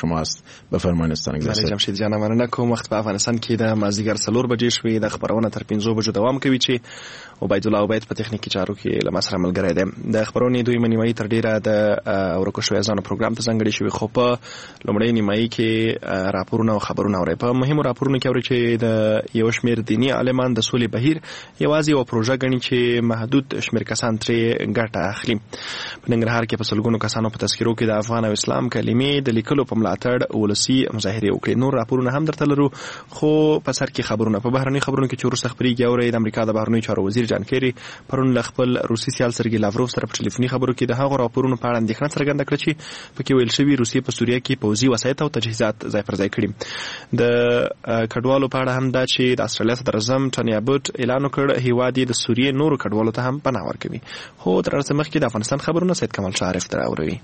شماست. بفرمایید استان گذشته. جمشید جان مننه کوم. وخت په افغانستان کې د مازدیګر 4 بجې شوې. د خبرونه تر 5 بجو دوام کوي چې عبید الله عبید په تخنیکی چارو کې له مسره ملګری دی. د خبرونې دوی نیمایي تر ډیره د ورکو شوی ځانو پروګرام ته ځانګړي شوی، خو په لومړی نیمایي کې راپورونه او خبرونه اوري. په مهمو راپورونو کې اوري چې د یو شمېر دینی عالمان د سولې بهیر یوازې یو پروژه ګڼي چې محدود شمېر کسان ترې ګټه اخلي. په ننګرهار کې په سلګونو کسانو په تذکرو کې د افغان او اسلام کلمې د لیکلو په ملاتړ ولسی مظاهره وکړي. نور راپورونه هم درته لرو، خو په سر کې خبرونه. په بهرني خبرونو کې چې وروسته خبريږي اوري د امریکا د بهرنیو چارو وزیر جان کیری پرون له خپل روسي سیال سرګي لاوروف سره په ټلیفوني خبرو کې د هغو راپورونو په اړه اندېښنه څرګنده کړه چې پکې ویل شوی روسیې په سوریه کې پوځي وسایط او تجهیزات ځای پر ځای کړي. د کډوالو په اړه هم دا چې د استرالیا صدر اعظم ټوني ابوت اعلان وکړ هیواد د سوریې نورو کډوالو ته هم پناه ورکوي. خو تر اوسه مخکې د افغانستان خبرونه سید کمال شریف دراوروي.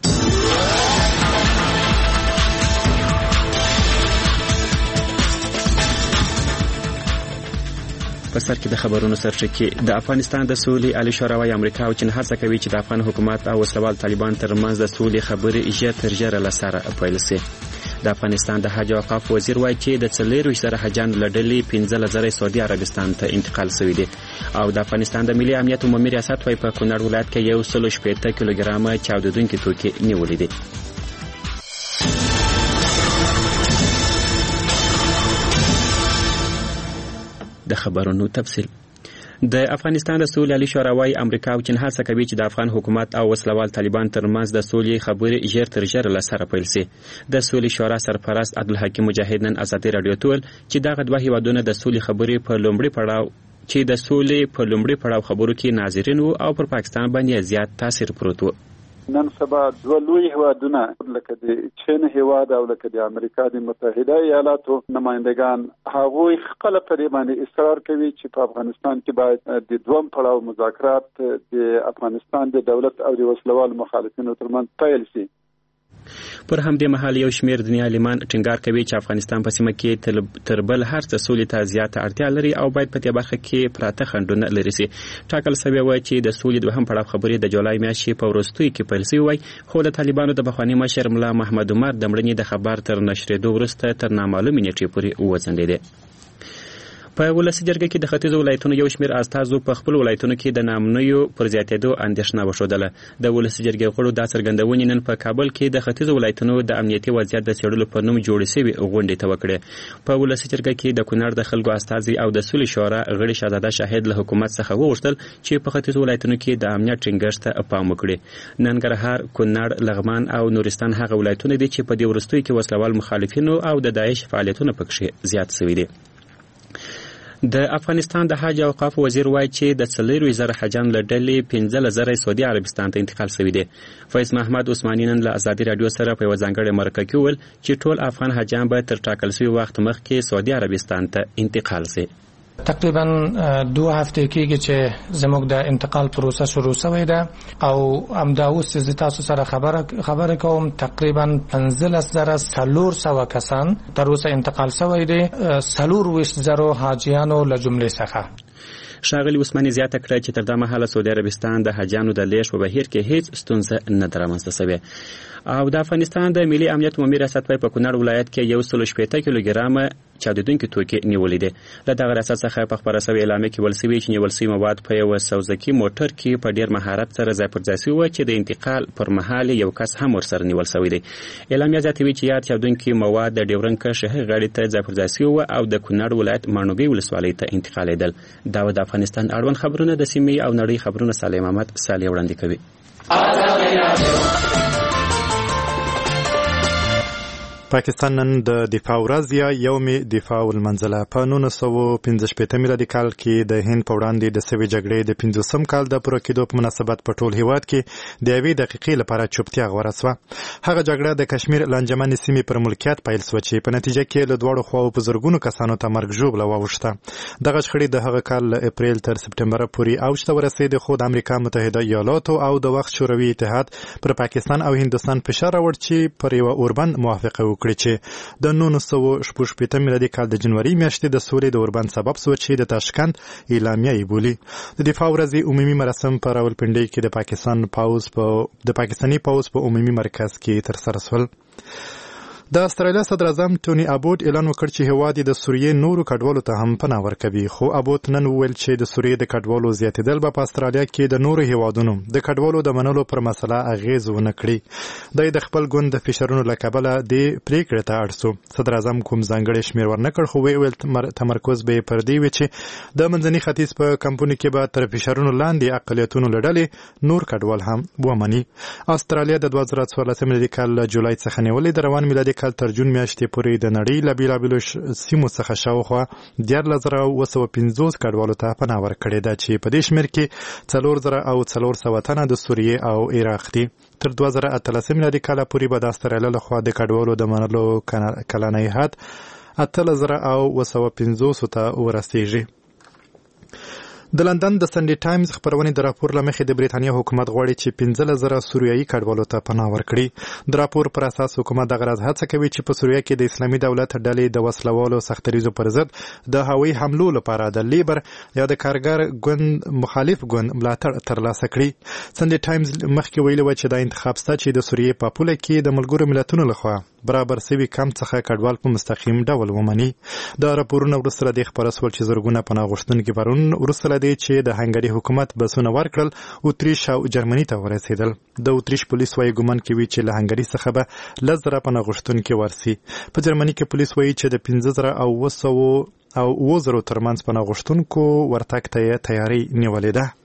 په سر کې د خبرونو سرچینه د افغانستان د سولې عالی شورا وايي امریکا او چین هڅه کوي چې د افغان حکومت او وسلوال طالبان ترمنځ د سولې خبرې ژر تر ژره لسره پیل شي. د افغانستان د حج او اوقاف وزیر وايي چې د 40,000 حجانو لړلې 15,000 سعودي عربستان ته انتقال شوی دی. او د افغانستان د ملي امنیت عمومي ریاست وايي په کونړ ولایت کې 160 کیلوګرام چاودیدونکي توکي نیولې دي. د خبرونو تفصیل. د افغانستان د سولې عالی شورا وايي امریکا او چین هڅه کوي چې د افغان حکومت او وسلوال طالبان ترمنځ د سولې خبرې ژر تر ژره لسره پیل شي. د سولې شورا سرپرست عبدالحکیم مجاهد نن ازادي رادیو ته ویل چې دغه دوه هیوادونه د سولې خبرې په لومړي پړاو خبرو کې ناظرین وو او پر پاکستان باندې زیات تاثیر پروت و. نن سبا دوه لوی هیوادونه لکه د چین هیواد او لکه د امریکا د متحده ایالاتو نمائندگان هغوی خپل په دې باندې اصرار کوي چې په افغانستان کې باید د دوم پړاو مذاکرات د افغانستان د دولت او د وسلوال مخالفینو ترمنځ پیل شي. پر همدې مهال یو شمېر دنیا عالمان ټینګار کوي چې افغانستان په سیمه کې تر بل هر څه سولې ته زیاته اړتیا لري او باید په دې برخه کې پراته خنډونه لري سي. ټاکل شوی و چې د سولې دوهم پړاو خبرې د جولای میاشتې په وروستیو کې پیل شوې وای، خو د طالبانو د بخوانی مشر ملا محمد عمر د مړینې د خبر تر نشریدو وروسته تر نامعلومې نیټې پورې وځنډېده. په ولسی جرګه کې د ختیځو ولایتونو یو شمېر استازو په خپل ولایتونو کې د نامنویو پر زیاتېدو اندېښنه وښودله. د ولسی جرګې غړو دا څرګندونې نن په کابل کې د ختیځو ولایتونو د امنیتي وضعیت د څېړلو په نوم جوړې شوې غونډې ته وکړې. په ولسی جرګه کې د کونړ د خلکو استازي او د سولې شورا غړي شهزاده شاهد له حکومت څخه وغوښتل چې په ختیځو ولایتونو کې د امنیت ټینګښت ته پام وکړي. ننګرهار، کونړ، لغمان او نورستان هغه ولایتونه دي چې په دې وروستیو کې وسلوال مخالفینو او د داعش فعالیتونه پکښې زیات شوي دي. د افغانستان د حج او اوقاف وزیر وايي چې د 40,000 حجانو له ډلې 15,000 سعودي عربستان ته انتقال شوي دي. فیض محمد عثماني نن له ازادي رادیو سره په یوه ځانګړې مرکه کې وویل چې ټول افغان حجان به تر ټاکل شوي وخت مخکې سعودي عربستان ته انتقال شي. تقریبا 2 هفته کېږي چې زموږ د انتقال پروسه شروع شوې ده او همدا اوس چې تاسو سره خبره کوم تقریبا 15,400 کسان تر اوسه انتقال شوی دي 24,000 حاجیانو له جملې څخه. ښاغلي عثماني زیاته کړه چې تر دا مهاله سعودي عربستان د حجانو د لیږد په بهیر کې هیڅ ستونزه نه ده رامنځته شوې. او د افغانستان د ملي امنیت عمومي ریاست په کونړ ولایت کې 160 کیلوګرام چاودیدونکي توکي نیولې دي. له دغه ریاست څخه په خبره شوې اعلامیه کې ویل شوي چې نیول شوي مواد په یو سوزکي موټر کې په ډیر مهارت سره ځای پر ځای شوي چې د انتقال پر مهال یو کس هم ورسره نیول شوی دی. اعلامیه زیاتوي چې یاد چاودیدونکي مواد د ډیورنډ کرښې غاړې ته ځای پر ځای شوي او د کونړ ولایت ماڼوګي ولسوالۍ ته انتقالېدل. دا د افغانستان اړوند خبرونه د سیمې او نړۍ خبرونه صالح محمد صالح وړاندې کوي. پاکستان نن د دفاع ورځ یا یوم دفاع المنزله په 1915 میلادي کال کې د هند په وړاندې د سوي جګړې د 50م کال د پوره کېدو په مناسبت په ټول هیواد کې د 1 دقیقې لپاره چوپتیا غوره شوه. هغه جګړه د کشمیر لانجمن سیمې پر ملکیت پیل شوه چې په نتیجه کې له دواړو خواو په زرګونو کسانو ته مرګ ژوبله واوښته. دغه شخړې د هغه کال له اپریل تر سپټمبر پورې اوج ته ورسېدې، خو د امریکا متحده ایالاتو او د وخت شوروي اتحاد پر پاکستان او هندوستان فشار راوړ چې پر یوه اوربند موافقه وکړي چې د 1916 میلادي کال د جنوري میاشتې د سولې د اوربند سبب شو چې د تاشکند اعلامیه یې بولي. د دفاع ورځې عمومي مراسم په راولپنډۍ کې د پاکستاني پوځ په عمومي مرکز کې ترسره شول. د استرالیا صدر اعظم ټوني ابوټ اعلان وکړ چې هیواد د سوریې نورو کډوالو ته هم پناه ورکوي، خو ابوټ نن وویل چې د سوریې د کډوالو زیاتېدل به په استرالیا کې د نورو هیوادونو د کډوالو د منلو پر مسله اغیز ونه کړي. د خپل ګوند د فشارونو له کبله د پریکړې ته اړ شو. صدر اعظم کوم ځانګړی شمېر ورنکړ، خو ویل تمرکز به پر دې وي چې د منځني ختیځ په کمپونو کې به تر فشارونو لاندې اقلیتونو له ډلې نور کډوال هم ومني. استرالیا د 2014 میلادي کال له جولای څخه نیولې د روان میلادي کال تر جون میاشتې پورې د نړۍ له بېلابېلو سیمو څخه شاوخوا 14950 کډوالو ته پناه ورکړې ده، چې په دې شمېر کې 4400 تنه د سوریې او عراق دي. تر 2018 میلادي کال پورې به د استرالیا لخوا د کډوالو د منلو کلنی حد 8950 ته ورسیږي. د لندن د سنډي ټایمز خبرونې د راپور له مخې د بریتانیا حکومت غواړي چې 15000 سوریایي کډوالو ته پناه ورکړي. د راپور پر اساس حکومت دغه راز هڅه کوي چې په سوریه کې د اسلامي دولت ډلې د وسلوالو سختریزو پر ضد د هوایي حملو لپاره د لیبر یا د کارګر ګوند مخالف ګوند ملاتړ ترلاسه کړي. سنډي ټایمز مخکې ویلي و چې دا انتخاب سته چې د سوریې په پوله کې د ملګرو ملتونو لخوا برابر سوي کم څخه کډوال په مستقیم ډول ومني. د راپورونو وروسته د خبره سول چې زرګونه پناه غوښتونکي پرون وروسته دی چې د هنګري حکومت بسونه ورکړل اتریش او جرمني ته ورسېدل. د اتریش پولیس وايي ګمان کوي چې له هنګري څخه به 10,000 پناه غوښتونکي ورسي. په جرمني کې پولیس وايي چې د 15,000 او 9,000 ترمنځ پناه غوښتونکو ورتګ ته تیاری نیولې ده.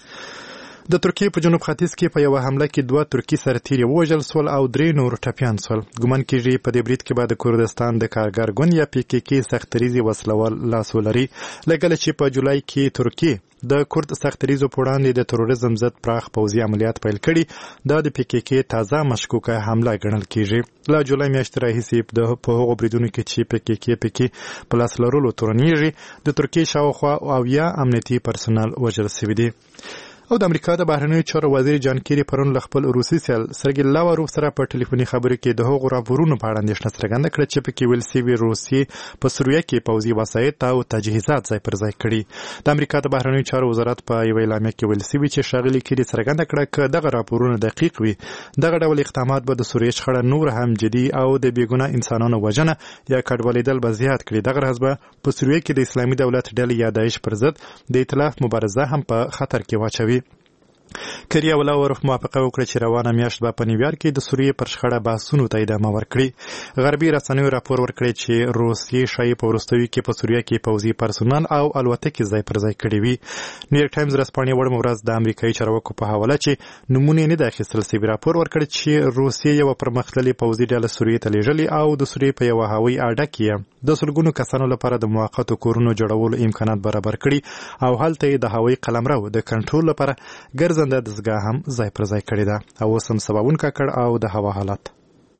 د ترکیې په جنوب ختیځ کې په یو حمله کې 2 ترکی سرتیري وژل سول او 3 نور ټپیان سول. ګمان کېږي په دې برید کې به د کردستان د کارګر ګوند یا PKK سختریزي وسلوال لاس ولري، لکه چې په جولای کې ترکیې د کورد سختریزو په وړاندې د تروریزم ضد پراخ پوځي عملیات پیل کړي. دا د PKK تازه مشکوکه حمله ګڼل کېږي. له جولای میاشتې راهیسې په هغو بریدونو کې چې PKK پکې په لاس لرلو تورنېږي د ترکیې شاوخوا 80 امنیتي پرسونل وژل شوي دي. او د امریکا د بهرنیو چارو وزیر جان کیری پرون له خپل روسي سیال سرګي لاوروف سره په ټلیفوني خبرو کې د هغو راپورونو په اړه اندېښنه څرګنده کړه چې پکې ویل شوي روسیې په سوریه کې پوځي وسایط او تجهیزات ځای پر ځای کړي. د امریکا د بهرنیو چارو وزارت په یوه اعلامیه کې ویل شوي چې ښاغلي کیری څرګنده کړه که دغه راپورونه دقیق وي دغه ډول اقدامات به د سوریې شخړه نور هم جدي او د بېګناه انسانانو وژنه یا کډوالېدل به زیات کړي. دغه راز به په سوریه کې د اسلامي دولت ډلې یا داعش پر ضد د ائتلاف مبارزه هم په خطر کې واچوي. کریا ولاورف موافقه وکړه چې روانه میاشت به په نیویارک کې د سوریې پر شخړه بحثونو ته ادامه ورکړي. غربي رسنیو راپور ورکړی چې روسیې ښایي په وروستیو کې په سوریه کې پوځي پرسونل او الوتکې ځای پر ځای کړي وي. نیویارک ټایمز ورځپاڼې وړمه ورځ د امریکایي چارواکو په حواله چې نومونه یې نه ده اخیستل شوي راپور ورکړ چې روسیې یوه پرمختللې پوځي ډله سوریې ته لیږلې او د سوریې په یوه هوایي اډه کې د سلګونو کسانو لپاره د موقتو کورونو جوړولو امکانات برابر کړي او هلته یې د هوایي قلمرو د کنټرول لپاره ګرځنده دستګاه هم ځای پر ځای کړې ده. او اوس هم سباوون ککړ او د هوا حالت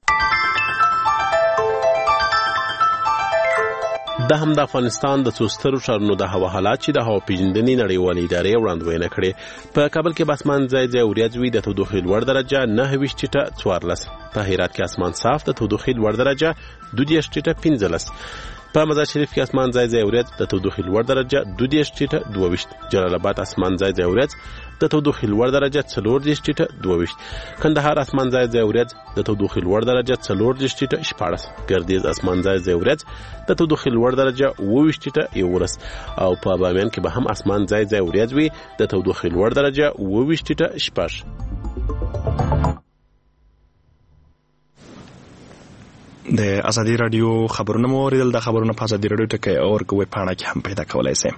دا هم د افغانستان د څو سترو ښارونو د هوا حالات چې د هوا پیژندنې نړیوالې ادارې وړاندوینه کړې. په کابل کې به اسمان ځای ځای وریځ وي، د تودوخې لوړ درجه 29.14. په هرات کې اسمان صاف، د تودوخې لوړ درجه 22.15. په مزار شریف کې اسمان ځای ځای وریځ، د تودوخې لوړ درجه 22.22. جلال آباد اسمان ځای ځای وریځ، د تودوخې لوړ درجه 24.22. کندهار اسمان ځای ځای وریځ، د تودوخې لوړ درجه 24.14. ګردیز اسمان ځای ځای وریځ، د تودوخې لوړ درجه 28.11. او په بامیان کې به هم اسمان ځای ځای وریځ وي، د تودوخې لوړ درجه 28.6. د ازادي رادیو خبرونه مو اوریدل. د خبرونه په ازادي رادیو ټکی اور کوي پاڼه کې هم پیدا کولای شئ.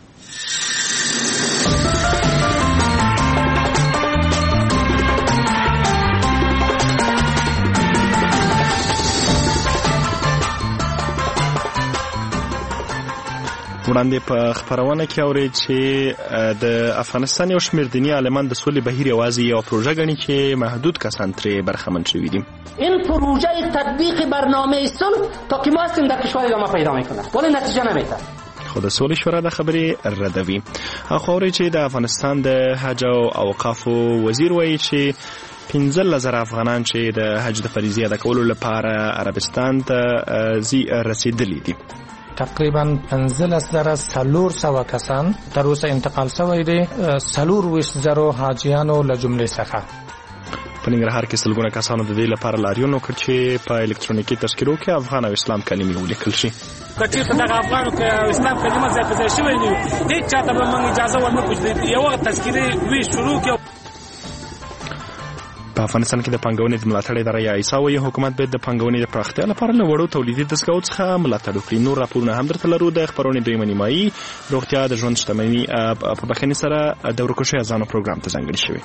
وړاندې په خبرونه کې اوري چې د افغانستان یو شمېر دیني عالمان د سولې بهیر یوازې یو پروژه ګڼي چې محدود کسان ترې برخمن شوي دي. این پروژه تطبیق برنامه صلح تا که ما هستیم در کشور ادامه پیدا میکنه ولی نتیجه نمیده. خو د سولې شورا د خبرې ردوي. هغه اوري چې د افغانستان د حج او اوقافو وزیر وایي چې 15,000 افغانان چې د حج د فریضې ادا کولو لپاره عربستان ته رسیدلي دي. تقریبا 15,400 کسان تر اوسه انتقال شوی دي. 420,000 حاجیانو له جملې څخه. په ننګرهار کې سلګونه کسانو د دې لپاره لاریون وکړ چې په الکترونیکي تذکرو کې افغان او اسلام کلمې ولیکل شي. کچې په دغه افغان او اسلام کلمه ځای په ځای شوی نه هیڅ چاته به موږ اجازه ورنکړو چې یو تذکرې وی شروع کړو. په افغانستان کې د پانګونې د ملاتړ اداره یا ایسا وایي حکومت باید د پانګونې د پراختیا لپاره له وړو تولیدي دستګاو څخه ملاتړ وکړي. نور راپورونه هم درته لرو. د خبرونې دویمه نیمایي روغتیا د ژوند شتمنۍ په بخښنې سره د ورکشي اذانو پروګرام ته ځانګړې شوې.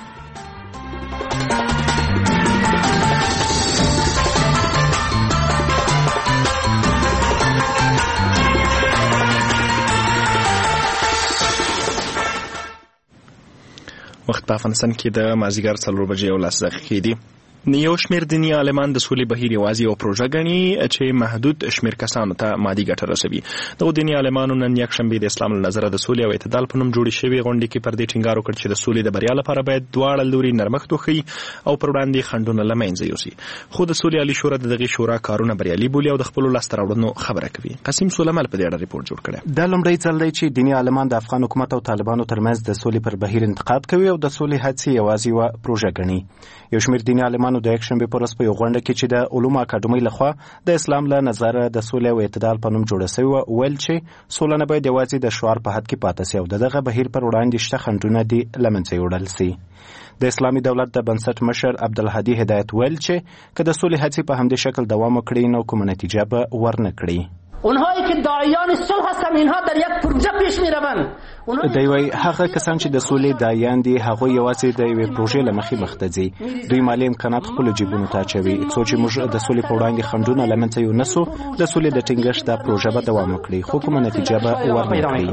وخت په افغانستان کې د مازیګر 4 بجې او 10 دقیقې دي. یو شمېر دیني عالمان د سولې بهیر یوازې یو پروژه ګڼي چې محدود شمېر کسانو ته مادي ګټه رسوي. دغو دیني عالمانو نن یکشنبې د اسلام له نظره د سولې او اعتدال په نوم جوړې شوې غونډې کې پر دې ټینګار وکړ چې د سولې د بریا لپاره باید دواړه لوري نرمښت وښیي او پر وړاندې خنډونه له منځه یوسي. خو د سولې عالي شورا د دغې شورا کارونه بریالي بولي او د خپلو لاسته راوړنو خبره کوي. قاسم سلیمال په دې اړه ریپورت جوړ کړی. دا لومړی ځل دی چې دیني عالمان د افغان حکومت او طالبانو ترمنځ د سولې پر بهیر انتقاد کوي او د سولې هڅې یوازې یوه پروژه ګڼي. یو شمېر دیني عالمانو د یکشنبې په ورځ په یو غونډه کې چې د علومو اکاډمۍ لخوا د اسلام له نظره د سولې او اعتدال په نوم جوړه شوې وه ویل چې سوله نه باید یوازې د شعار په حد کې پاتې سي او دغه بهیر پر وړاندې شته خنډونه دې له منځه یوړل سي. د اسلامي دولت د بنسټ مشر عبدالهادي هدایت ویل چې که د سولې هڅې په همدې شکل دوام وکړي نو کومه نتیجه به ورنه کړي. اونهایی که داعیان صلح هستند اینها در یک پروژه پیش میروند. دوی وایي هغه کسان چې د سولې داعیان دي هغوی یوازې د یوې پروژې له مخې مخته ځي. دوی مالي امکانات خپلو جیبونو ته اچوي څو چې موږ د سولې په وړاندې خنډونه له منځه یونسو د سولې د ټینګښت دا پروژه به دوام وکړي خو کومه نتیجه به ورنه کړي.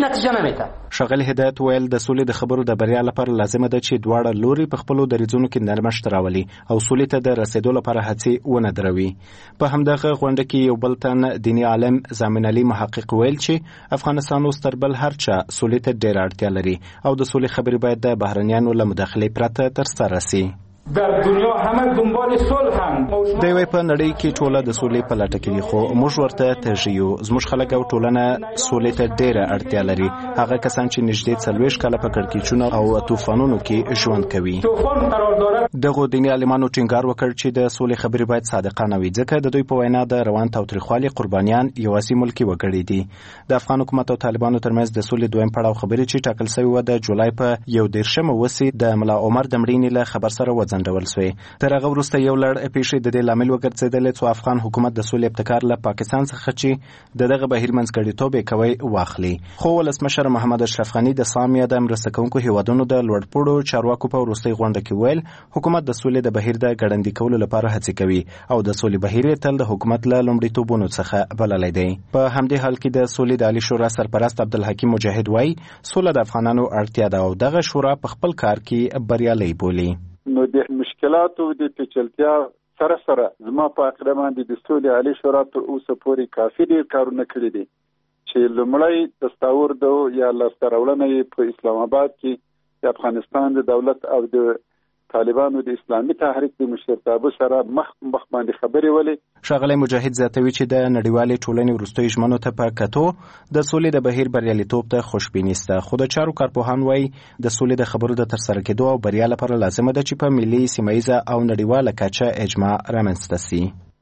ښاغلي هدایت ویل د سولې د خبرو د بریا لپاره لازمه ده چې دواړه لوري په خپلو دریځونو کې نرمښت راولي او سولې ته د رسېدو لپاره هڅې ونه دروي. په همدغه غونډه کې یو بل تن دیني عالم زامن علي محقق ویل چې افغانستان اوس تر بل هر چا سولې ته ډېره اړتیا لري او د سولې خبرې باید د بهرنیانو له مداخلې پرته ترسره سي. در دنیا همه دنبال صلح هم. دوی وایي په نړۍ کې ټوله د سولې په لټه کې دي خو موږ ورته تږي یو. زموږ خلک او ټولنه سولې ته ډېره اړتیا لري. هغه کسان چې نږدې 40 کاله په کړکېچونو او طوفانونو کې ژوند کوي. دغو دیني عالمانو ټینګار وکړ چې د سولې خبرې باید صادقانه وي ځکه د دوی په وینا د روان تاوتریخوالي قربانیان یوازې ملکي وګړي دي. د افغان حکومت او طالبانو ترمنځ د سولې دویم پړاو خبرې چې ټاکل شوې وه د جولای په 21 وسې د ملا عمر د مړینې له خبر سره ځنډول شوې. تر هغه وروسته یو لړ پیښې د دې لامل وګرځېدلې چې افغان حکومت د سولې ابتکار له پاکستان څخه چې دغه بهیر منځګړیتوب یې کوي واخلي. خو ولسمشر محمد اشرف غني د سامیه د مرسته کوونکو هیوادونو د لوړپوړو چارواکو په وروستۍ غونډه کې ویل حکومت د سولې د بهیر د ګړندي کولو لپاره هڅې کوي او د سولې بهیر تل د حکومت له لومړیتوبونو څخه بللی دی. په همدې حال کې د سولې د عالی شورا سرپرست عبدالحکیم مجاهد وایي سوله د افغانانو اړتیا ده او دغه شورا په خپل کار کې بریالۍ بولي. نو د مشکلاتو د پیچلتیا سره سره زما په عقیده باندې د سولې عالی شورا تر اوسه پورې کافي ډېر کارونه کړي دي چې لومړی دستور دو یا لاسته راوړنه یې په اسلام آباد کې د افغانستان د دولت او د طالبانو د اسلامي تحریک د مشرتابه سره مخ باندې خبرې ولې. ښاغلی مجاهد زیاتوي چې د نړیوالې ټولنې وروستیو ژمنو ته په کتو د سولې د بهیر بریالیتوب ته خوشبیني شته خو د چارو کارپوهان وایي د سولې د خبرو د ترسره کېدو او بریا لپاره لازمه ده چې په ملي سیمه او نړیواله کچه اجماع رامنځته سي.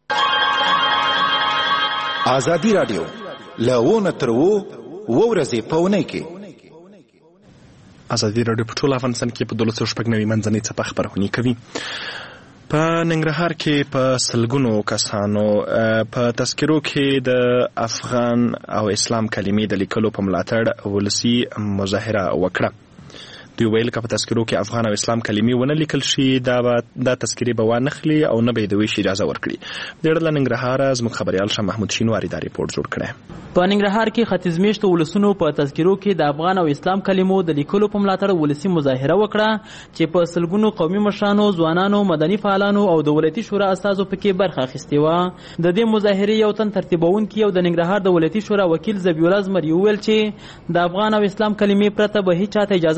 ازادي راډیو له ونه تر ورځې په اونۍ کې ازادي راډیو په ټول افغانستان کې په 290 منځنۍ څپه خبرونه کوي. په ننګرهار کې په سلګونو کسانو په تذکرو کې د افغان او اسلام کلمې د لیکلو په ملاتړ ولسی مظاهره وکړه. دوی ویل که په تذکرو کې افغان او اسلام کلمې ونه لیکل شي دا تذکرې به وانخلي او نه به یې د ویش اجازه ورکړي. د له ننګرهاره زموږ خبریال شاه محمود شینواری دا ریپورت جوړ کړی. په ننګرهار کې ختیځمیشتو ولسونو په تذکرو کې د افغان او اسلام کلمو د لیکلو په ملاتړ ولسی مظاهره وکړه چې په سلګونو قومي مشرانو ځوانانو مدني فعالانو او د ولایتي شورا استازو پکې برخه اخیستې وه. د دې مظاهرې یو تن ترتیبونکي او د ننګرهار د ولایتي شورا وکیل ذبیح الله زمري وویل چې د افغان او اسلام کلمې پرته به هیڅ چاته اجازه ورنه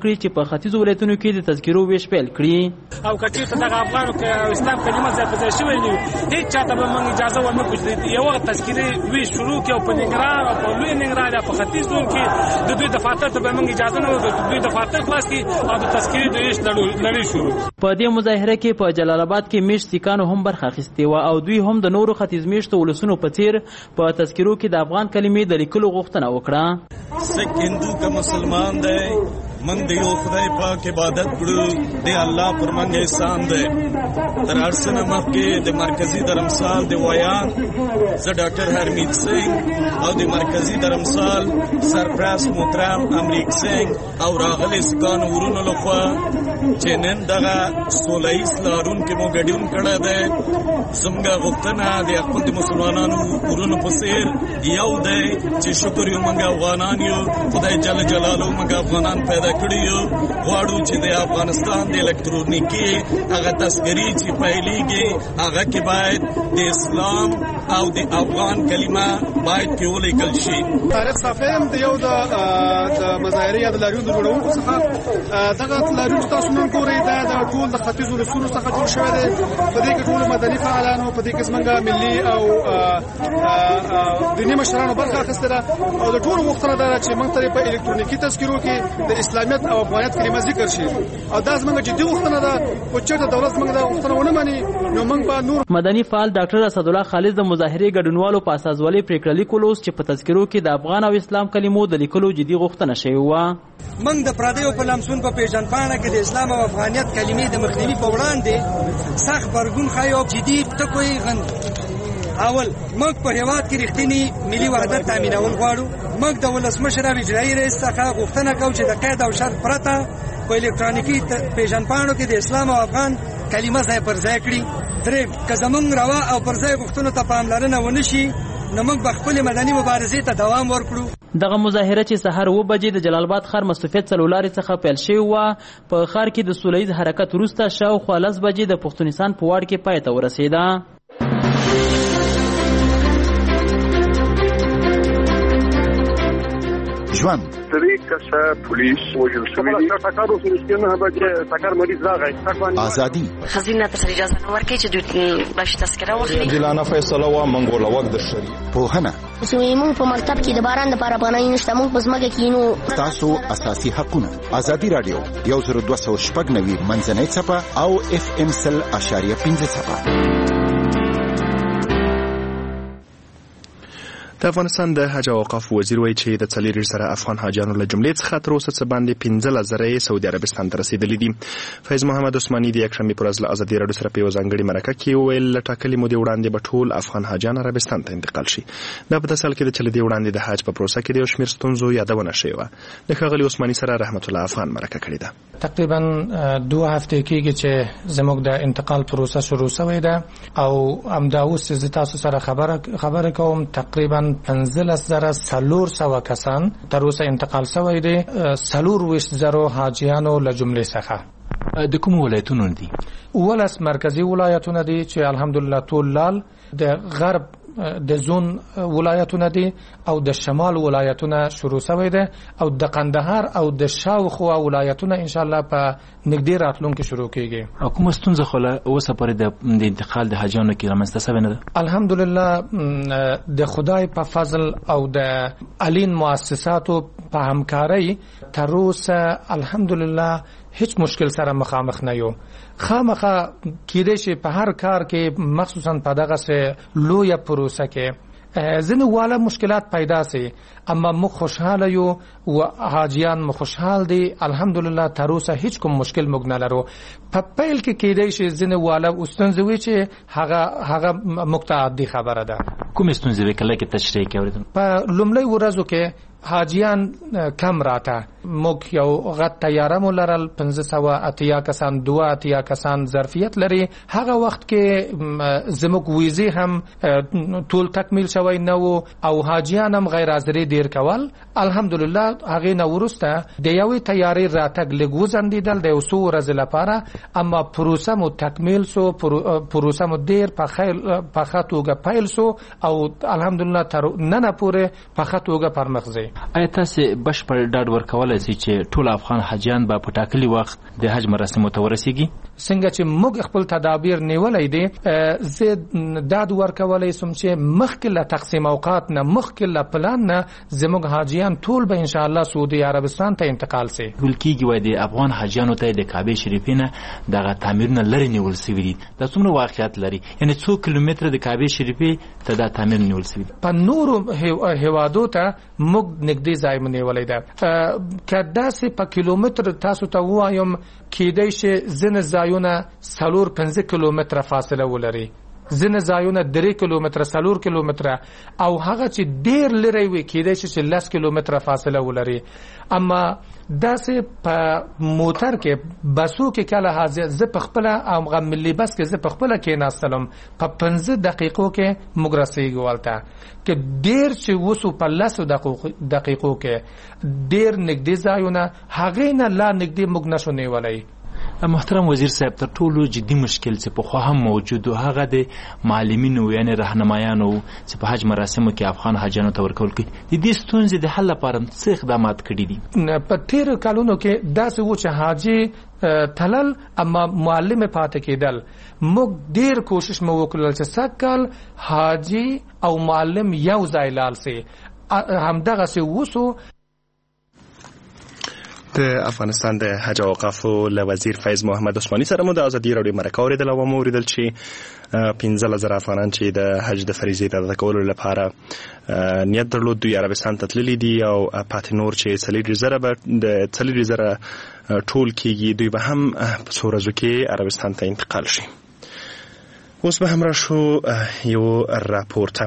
کړي چې په ختیځو ولایتونو کې د تذکرو ویش پیل کړي او کچې ته دغه افغانو کې اسلام کلمه ځای په ځای شوی نه هیڅ چاته به موږ اجازه ورنه کړو یو تذکرې ویش شروع کړو په ننګرهار او په لوی ننګرهار په ختیځ ډول کې د دوی دفاتر ته به موږ اجازه نه ورکړو دوی دفاتر خلاص کړي او د تذکرې د ویش لړۍ شروع په دې مظاهره کې په جلال آباد کې میشت سیکانو هم برخه اخیستې وه او دوی هم د نورو ختیځ میشتو ولسونو په څیر په تذکرو کې د افغان کلمې د لیکلو غوښتنه وکړه. سکھ هندو که مسلمان دی من د یو خدای پاک عبادت کړو د الله پر من احسان دی. تر هر څه نه مخکې د مرکزي درمسال د ویان زه ډاکټر هرمیت سنگ او د مرکزي درمسال سرپرست محترم امریک سنگ او راغلي سکانو ورونو لخوا چې نن دغه سوله ایز لارونکي مو ګډون کړی دی زموږ غوښتنه د خپل د مسلمانانو ورونو په څیر یو دی چې شکر یو موږ افغانان یو خدای جل جلاله موږ افغانان پیدا کړي یو غواړو چې د افغانستان د الکترونیکي هغه تذکرې چې پیلېږي هغه کې باید د اسلام او د افغان کلمه باید کې ولیکل شي. تاریخ صافیم د یو د مظاهرې یا د لاریون د جوړونکو څخه دغه لاریون تاسو نن ګورئ دا د ټول د ختیځ ولسونو څخه جوړ شوی دی. په دې کې ټول مدني فعالانو په دې کې زموږ ملي او دیني مشرانو برخه اخیستې ده او د ټولو غوښتنه ده چې موږ ته په الکترونیکي تذکرو کې د اسلامیت او افغانیت کلمه ذکر شي او دا زموږ جدي غوښتنه ده. خو چېرته دولت زموږ دا غوښتنه ونه مني نو موږ به نور. مدني فعال ډاکټر اسدالله خالص د مظاهرې ګډونوالو په اساسوالي پریکړه لیک ولوست چې په تذکرو کې د افغان او اسلام کلمو د لیکلو جدي غوښتنه شوې وه. موږ د پردیو په لمسون په پیژندپاڼه کې د اسلام او افغانیت کلمې د مخنیوي په وړاندې سخت غبرګون ښیو او جدي ټکوي غند. اول موږ په هېواد کې رښتینی ملي وحدت تامینول غواړو. موږ د ولسمشر او اجرایي رئیس څخه غوښتنه کوو چې د قید او شرط پرته په الکترونیکي پیژندپاڼو کې د اسلام او افغان کلمه ځای پر ځای کړي. درېیم که زموږ روا او پر ځای غوښتنو ته پاملرنه ونه شي نو موږ به خپلې مدني مبارزې ته دوام ورکړو. دغه مظاهره چې سهار 9 بجې د جلال آباد ښار مستوفیت څلورلارې څخه پیل شوې وه په ښار کې د سوله ییز حرکت وروسته شاوخوا 10 بجې د پښتونستان په واړ کې پای ته ورسېده. ژوند درې کسه پولیس وژل شوي دي. ټکر وسو نه بجې ټکر مریض راغی. ازادي خزینه ته اجازه نه ورکړي چې دوی باش تذکره واخلي. عادلانه فیصله وا منګول وخت د شریعت پوهنه موږ په مکتب کې د باران لپاره پناه نشته موږ په ځمکه کې نو تاسو اساسي حقونه. ازادي رادیو 10290 منځنۍ صفه او FM 100.5 صفه. د افغانستان د حج او اوقاف وزیر وایي چې د 40 زره افغان حاجیانو له جملې څخه تر اوسه څه باندې 15 زره سعودي عربستان ته رسیدلي دي. فیض محمد عثماني د یکشنبې پر ورځ له ازادي راډیو سره په یوه ځانګړې مرکه کې وویل له ټاکلې مودې وړاندې به ټول افغان حاجیان عربستان ته انتقال شي. دا په داسې حال کې ده چې له دې وړاندې د حج په پروسه کې د یو شمېر ستونزو یادونه شوې وه. د ښاغلي عثماني سره رحمت الله افغان مرکه کړې ده. تقریبا 2 هفته کېږي چې زموږ د انتقال پروسه شروع شوې ده او همدا اوس زه تاسو سره خبره کوم تقریبا 15,400 کسان تر اوسه انتقال شوی دي. 24,000 حاجیانو له جملې څخه. د کوم ولایتونو دي؟ 12 مرکزی ولایتونه دي چې الحمدلله ټول لال. د غرب د زون ولایتونه دي او د شمال ولایتونه شروع شوی دي او د قندهار او د شاوخوا ولایتونه ان شاء الله په نږدې راتلونکي شروع کیږي. او کوم ستونزه خو اوسه پرې د انتقال د حاجیانو کې رامنځته شوې نه ده؟ الحمدلله د خدای په فضل او د الین مؤسساتو په همکارۍ تر اوسه الحمدلله هیڅ مشکل سره مخامخ نه یو. خامخا کېدای شي په هر کار کې مخصوصا په دغه سه لویه پروسه کې ځینې واړه مشکلات پیدا سي اما موږ خوشحاله یو او حاجیان مو خوشحال دي الحمدلله. تر اوسه هیڅ کوم مشکل موږ نه لرو. په پیل کې کېدای شي ځینې واړه ستونزې وي چې هغه مقتعدي خبره ده. کوم ستونزې وي کله کې تشریح کوي؟ په لومړی ورځو کې حاجیان کم راته موږ یو غټ تیاره مو لرل 580 کسان 2 کسان ظرفیت لري. هغه وخت کې زموږ ویزې هم ټول تکمیل شوی نه و او حاجیان هم غیر حاضري ډیر کول. الحمدلله هغه نه ورسته د یوې تیارې راتګ لږ وزندیدل د 100 ورځې لپاره اما پروسه مو تکمیل سو، پروسه مو ډیر په ښه توګه پیل سو او الحمدلله تر نن پورې په ښه توګه پرمخ ځي. آیا تاسو بشپړ ډاډ ورکولای شئ چې ټول افغان حاجیان به په ټاکلي وخت د حج مراسمو ته ورسیږي؟ څنګه چې موږ خپل تدابیر نیولای دي، زه ډاډ ورکولای سم چې مخکې له تقسیم اوقات نه، مخکې له پلان نه زموږ حاجیان ټول به ان شاء الله سعودي عربستان ته انتقال سي. ولکیږي وای د افغان حاجیانو ته د کعبه شریفې نه دغه تعمیرونه لري نیول سوي دي. دا څومره واقعیت لري؟ یعنی څو کیلومتره د کعبه شریفې ته دا تعمیر نیول سوي دي؟ په نورو هوادو ته موږ نږدې ځای منیولای ده. که داسې په کیلومتر تاسو ته وایم کېدای شي ځینې ځایونه 4-5 کیلومتره فاصله ولري، ځینې ځایونه 3 کیلومتره 4 کیلومتره، او هغه چې ډیر لري وي کېدای شي 10 کیلومتره فاصله ولري. اما داسې په موټر کې بسو کې کله حاضر زه په خپل او ملي بس کې زه په خپل کې ناستلم په 15 دقیقو کې موږ رسیږو ولته کې ډیر چې وسو په 10 دقیقو کې ډیر نږدې ځایونه هغه نه لا نږدې موږ نشو نیولای. محترم وزیر صاحب، تر ټولو جدي مشکل چې په خو هم موجود و هغه د معلمینو یعنی راهنمایانو چې په حج مراسمو کې افغان حاجیانو ته ورکول کوي. د دې ستونزې د حل لپاره څه اقدامات کړي دي؟ په تیر کلونو کې داسې و چې حاجی تلل اما معلم پاتې کېدل. موږ ډیر کوشش مو وکړل چې سکل حاجی او معلم یو ځای لاړ سي. همدغه څه وسو. د افغانستان د حج او اوقافو له وزیر فیض محمد عثماني سره مو د ازادي راډیو مرکه اوریدله او مو اوریدل چې 15,000 افغانان چې د حج د فریضې د ادا کولو لپاره نیت درلود دوی عربستان ته تللي دي او پاتې نور چې 4,000 ټول کېږي دوی به هم په څو ورځو کې عربستان ته انتقال شي. اوس به هم راشو یو راپور ته.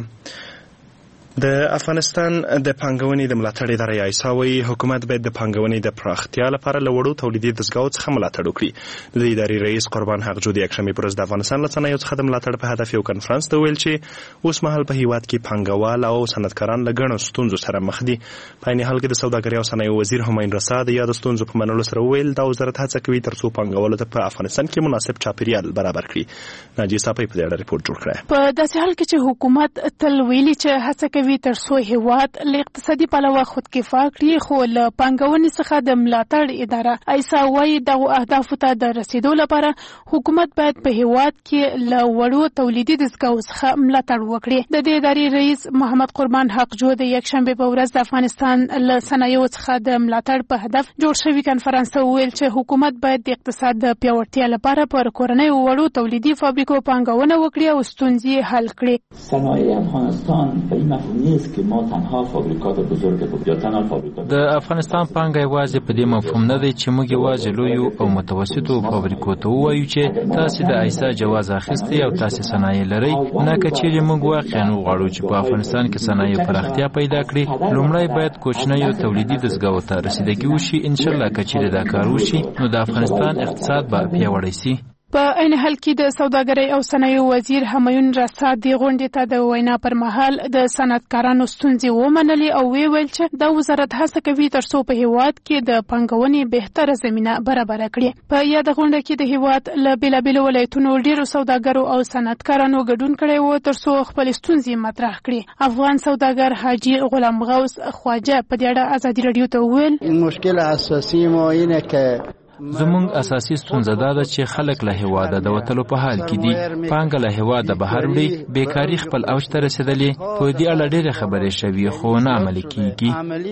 د افغانستان د پانګونې د ملاتړ ادارې ایسا وايي حکومت باید د پانګونې د پراختیا لپاره له وړو تولیدي دستګاو څخه ملاتړ وکړي. د ادارې رئیس قربان حقجو د یکشنبې پر ورځ د افغانستان له صنایعو څخه د ملاتړ په هدف یو کنفرانس ته ویل چې اوس مهال په هیواد کې پانګوال او صنعتکاران له ګڼو ستونزو سره مخ دي. په عین حال کې د سوداګرۍ او صنایعو وزیر همایون رسا د یادو ستونزو په منلو سره ویل دا وزارت هڅه کوي ترڅو پانګوالو ته په افغانستان کې مناسب چاپیریال برابر کړي. ناجیه صافی په دې اړه ریپورت جوړ کړی. په داسې حال کې چې حکومت تل ویلي چې هڅه کوي ترڅو هیواد له اقتصادي پلوه خودکفا کړي، خو له پانګونې څخه د ملاتړ اداره ایسا وايي دغه اهدافو ته د رسیدو لپاره حکومت باید په هیواد کې له وړو تولیدي دستګاو څخه ملاتړ وکړي. د دې ادارې رئیس محمد قربان حقجو د یکشنبې په ورځ د افغانستان له صنایعو څخه د ملاتړ په هدف جوړ شوي کنفرانس ته وویل چې حکومت باید د اقتصاد د پیاوړتیا لپاره پر کورنیو وړو تولیدي فابریکو پانګونه وکړي او ستونزې حل کړي. صنایع افغانستان به این مفهوم نیست که ما تنها فابریکات بزرگ یا تنها فابریکات د افغانستان پانګه یوازې په دې مفهوم نه دی چې موږ یوازې لویو او متوسطو فابریکو ته ووایو چې تاسو د ایسا جواز اخیستی او تاسو صنایع لرئ، نه کچېرې موږ واقعا وغواړو چې په افغانستان کې صنایع پراختیا پیدا کړي. لومړی باید کوچنیو تولیدي دستګاو ته رسیدګي وشي. ان شاء الله کچېرې دا کار وشي نو د افغانستان اقتصاد به پیاوړی شي. په عین حال کې د سوداګرۍ او صنایعو وزیر همایون رسا د غونډې ته د وینا پر مهال د صنعتکارانو ستونزې ومنلې او ویل چې د وزارت هڅه کوي ترڅو په هیواد کې د پانګونې بهتره زمینه برابر کړي. په یاد غونډه کې د هیواد له بیلابیلو ولایتونو ډیرو سوداګرو او صنعتکارانو ګډون کړی و ترڅو خپل ستونزې مطرح کړي. افغان سوداګر حاجی غلام غوث خواجه په دې اړه ازادي راډیو ته وویل مشکل اساسي مو اینه که زمونږ اساسي ستونزه دا ده چې خلک له هیواده د وتلو په حال کې دي. پانګه له هیواده بهر وړي، بیکاري خپل اوج ته رسېدلې. په دې اړه ډېرې خبرې شوي خو نه عملي کېږي.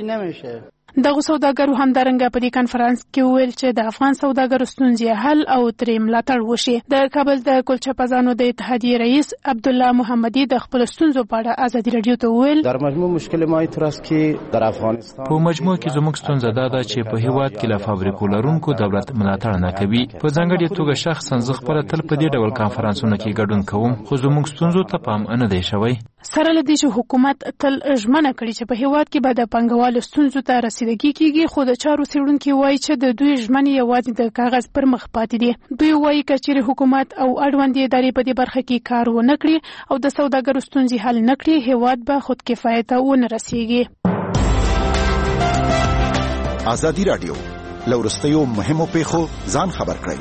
دغه سوداګرو همدارنګه په دې کنفرانس کې ویل چې د افغان سوداګرو ستونزې حل او ترې ملاتړ وشي. د کابل د کلچپزانو د اتحادیې رئیس عبدالله محمدي د خپل ستونزو په اړه ازادي راډیو ته ویل در مجموع مشکل ما این است که در افغانستان په مجموع کې زموږ ستونزه دا ده چې په هیواد کې له فابریکو لرونکو دولت ملاتړ نه کوي. په ځانګړې توګه شخصا زه خپله تل په دې ډول کنفرانسونو کې ګډون کوم خو زموږ ستونزو ته پام نه دی شوی. سره له دې چې حکومت تل ژمنه کړې چې په هیواد کې به د پانګوالو ستونزو ته رسیدګي کیږي، خو د چارو څېړونکي وایي چې د دوی ژمنې یوازې د کاغذ پر مخ پاتې دي. دوی وایي که چیرې حکومت او اړوندې ادارې په دې برخه کې کار ونه کړي او د سوداګرو ستونزې حل نه کړي، هیواد به خودکفایي ته ونه رسیږي. ازادي راډیو له وروستیو مهمو پیښو ځان خبر کړئ.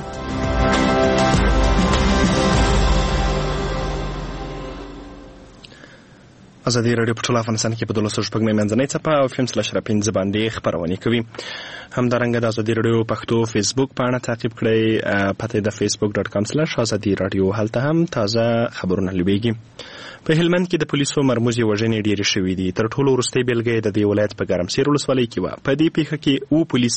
ازادي راډیو په ټول افغانستان کې په 12 منځنۍ څپه او FM 15 باندې خبرونه کوي. همدارنګه د ازادي راډیو پښتو فیسبوک پاڼه تعقیب کړئ. پته د facebook.com/ازادي راډیو. هلته هم تازه خبرونه لوبېږي. په هلمند کې د پولیسو مرموزي وژنې ډېرې شوې دي. تر ټولو وروستۍ بیلګه د دې ولایت په ګرمسیر ولسوالۍ کې وه. په دې پیښه کې اووه پولیس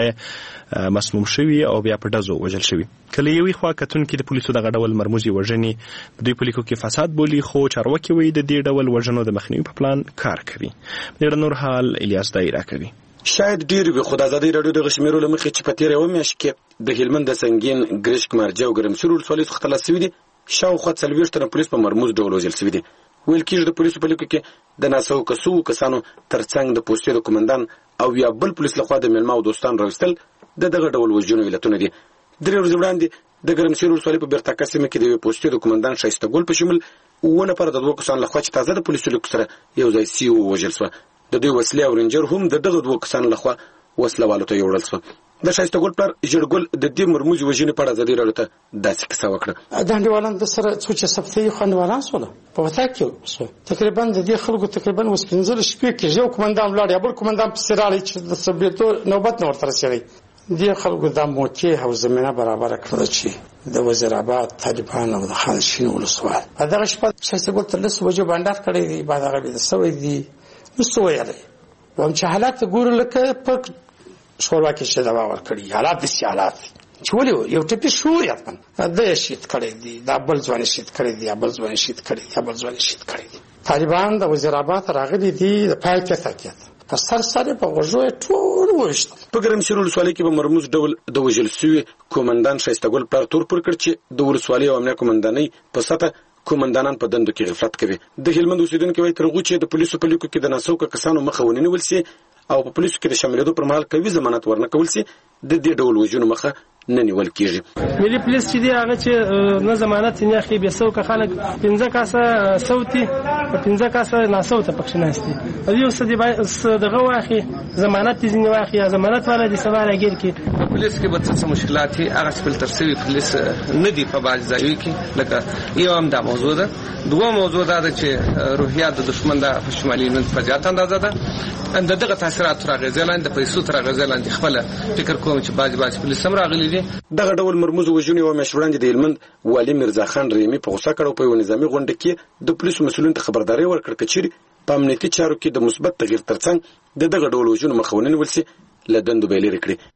لومړی مسموم شوي او بیا په ډزو وژل شوي. که له یوې خوا کتونکي د پولیسو دغه ډول مرموزي وژنې د دوی په لیکو کې فساد بولي، خو چارواکي وایي د دې ډول وژنو د مخنیوي په پلان کار کوي. ډېر نور حال الیاس دایره کوي. شاید ډیر وي، خو د ازادي راډیو د شمیرو له مخې چې په تېره یوه میاشت کې د هلمند د سنګین، ګرشک، مارجه او ګرمسیر ولسوالۍ څخه خلاص شوي دي. شاوخوا 40 تنه پولیس په مرموز ډول وژل شوي دي. ویل کېږي د پولیسو په لیکو کې د ناسو کسانو ترڅنګ د پوستې د قومندان او یا بل پولیس لخوا د میلمه او دوستان راوستل د دغه ډول وژنو علتونه دي. 3 ورځې وړاندې د ګرمسیر ولسوالۍ په بیرته سیمه کې د پوستې د قومندان شایسته ګل په شمول 9 نفر د 2 کسانو لخوا چې تازه د پولیسو لیکو سره یو ځای سی وژل شو. د دوی وسلې او رینجر هم د دغه 2 کسانو لخوا وسلوالو ته یوړل شو. د شایسته ګل پلار جړګل د دې مرموزي وژنې په اړه ازادي راډیو ته داسې کیسه وکړه. د انډیوالان د سره څو چې سختي خوندوالان سول په وتا کې سو تقریبا د دې خلکو تقریبا وس 15 شپې کې یو قومندان ولاړ یا بل قومندان په سراړي چې د سبیتو نوبت نور تر شوی. د خلکو د موقع او زمينه برابر کړل چې د وزیر آباد طالبان او د خانشین ولسوال په دغه شپه شایسته ګل تر لسه وجه باندې کړی دی. بعد هغه د سوي دي نو سوي علي وم چې حالات ګور لکه په شوروا کې څه دا ور کړی. حالات د سیالات چې ولې یو ټپي شو یاتمن د شیت کړی دی، د بل ځوان شیت کړی دی، بل ځوان شیت کړی دی، بل ځوان شیت کړی دی. طالبان د وزیر آباد راغلي دي د پای کې تاکید په سر په غوژو ټول وښت. په ګرمسیر ولسوالۍ کې په مرموز ډول د وژل شوي قومندان شایسته ګل پلار تور پر کړ چې د ولسوالۍ او امنیه قومندانۍ په سطح قومندانان په دندو کې غفلت کوي. د هلمند اوسیدونکو وایي تر هغو چې د پولیسو په لیکو کې د ناسوکه کسانو مخه ونیول شي او په پولیسو کې د شاملېدو پر مهال کوي ضمانت ورنکول شي، د دې ډول وژنو مخه نه نیول کېږي. ملي پولیس چې دی هغه چې نه ضمانت نه اخلي، بیا څوک خلک 15 کاسه صوتي په 15 کاسه ناسوته پکښ نهستي او یو څه دی دغه واخي ضمانت یې ځینې واخي یا ضمانت والا دي سبا راګیر کې. په پولیس کې به څه مشکلات دي هغه فلټر شوي پولیس نه دي په بعض ځایو کې. لکه یو هم دا موضوع ده. دوه موضوع دا ده چې روحیات د دشمن د شمالي هند په زیات اندازه ده. دغه تاثیرات راغځي لاندې د پیسو تر راغځي لاندې خپل فکر کوم چې بعض پولیس هم راغلي دي. دغه ډول مرموز وژنې یوه میاشت وړاندې د هلمند والي میرزا خان ریمي په غوسه کړ او په یوه نظامي غونډه کې د پولیسو مسؤلینو ته خبرداری ورکړه که چیرې په امنیتي چارو کې د مثبت تغییر ترڅنګ د دغه ډول وژنو مخه ونیول شي له دندو به یې لرې کړي.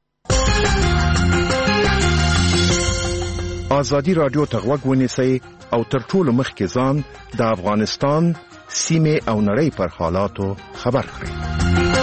ازادي راډیو ته غوږ ونیسئ او تر ټولو مخکې ځان د افغانستان سیمې او نړۍ پر حالاتو خبر کړئ.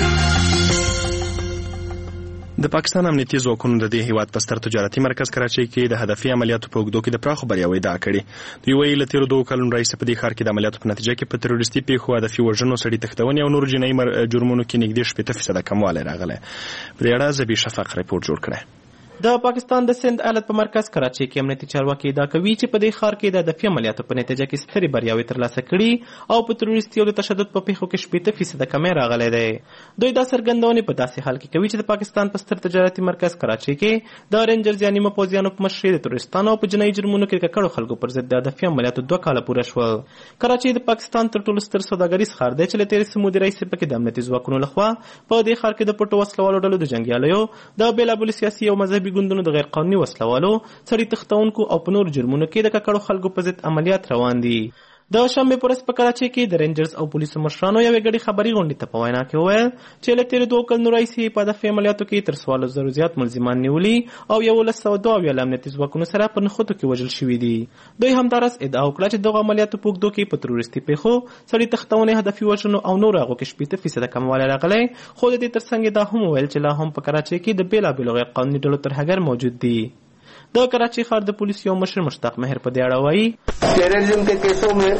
د پاکستان امنیتي ځواکونو د دې هیواد په ستر تجارتي مرکز کراچۍ کې د هدفي عملیاتو په اوږدو کې د پراخو بریاوو ادعا کړې. دوی وایي له تېرو 2 کلونو راهیسې په دې ښار کې د عملیاتو په نتیجه کې په تروریستي پیښو، هدفي وژنو، سړي تښتونې او نورو جنایي جرمونو کې نږدې 80% کموالی راغلی. په دې اړه زبی شفق رپورټ جوړ کړی. د پاکستان د سند ایالت په مرکز کراچۍ کې امنیتي چارواکي ادعا کوي چې په دې ښار کې د هدفي عملیاتو په نتیجه کې سترې بریاوې ترلاسه کړي او په تروریستي او د تشدد په پیښو کې 80% کمی راغلی دی. دوی دا څرګندونې په داسې حال کې کوي چې د پاکستان په ستر تجارتي مرکز کراچۍ کې د رینجرز یا نیمه پوځیانو په مشرۍ د تروریستانو او په جنایي جرمونو کې ککړو خلکو پر ضد د هدفي عملیاتو 2 کاله پوره شول. کراچۍ د پاکستان تر ټولو ستر سوداګریز ښار دی چې له تېرې سمودي راهیسې پکې د امنیتي ځواکونو لخوا په دې ښار کې د پټو وسلوالو ډلو د جنګیالیو د بېلابېلو سیاسي او مذهبي ګوندونو د غیر قانوني وسلوالو، سړي تښتونکو او په نورو جرمونو کې د ککړو خلکو په ضد عملیات روان دي. د شنبې په ورځ په کراچۍ کې د رینجرز او پولیسو مشرانو یوې ګډې خبري غونډې ته په وینا کې وویل چې له تېرو 2 کلونو راهیسې په هدفي عملیاتو کې تر 1400 زیات ملزمان نیولي او 1102 له امنیتي ځواکونو سره په نښتو کې وژل شوي دي. دوی همداراز ادعا وکړه چې دغه عملیاتو په اوږدو کې په تروریستي پیښو، سړي تښتونې، هدفي وژنو او نورو هغو کې 80% کموالی راغلی. خو د دې ترڅنګ دا هم وویل چې لا هم په کراچۍ کې د بېلابېلو غیر قانوني ډلو ترهګر موجود دي. د کراچۍ ښار د پولیس یو مشر مشتاق مهر په دې اړه وایي terrorism के केसों में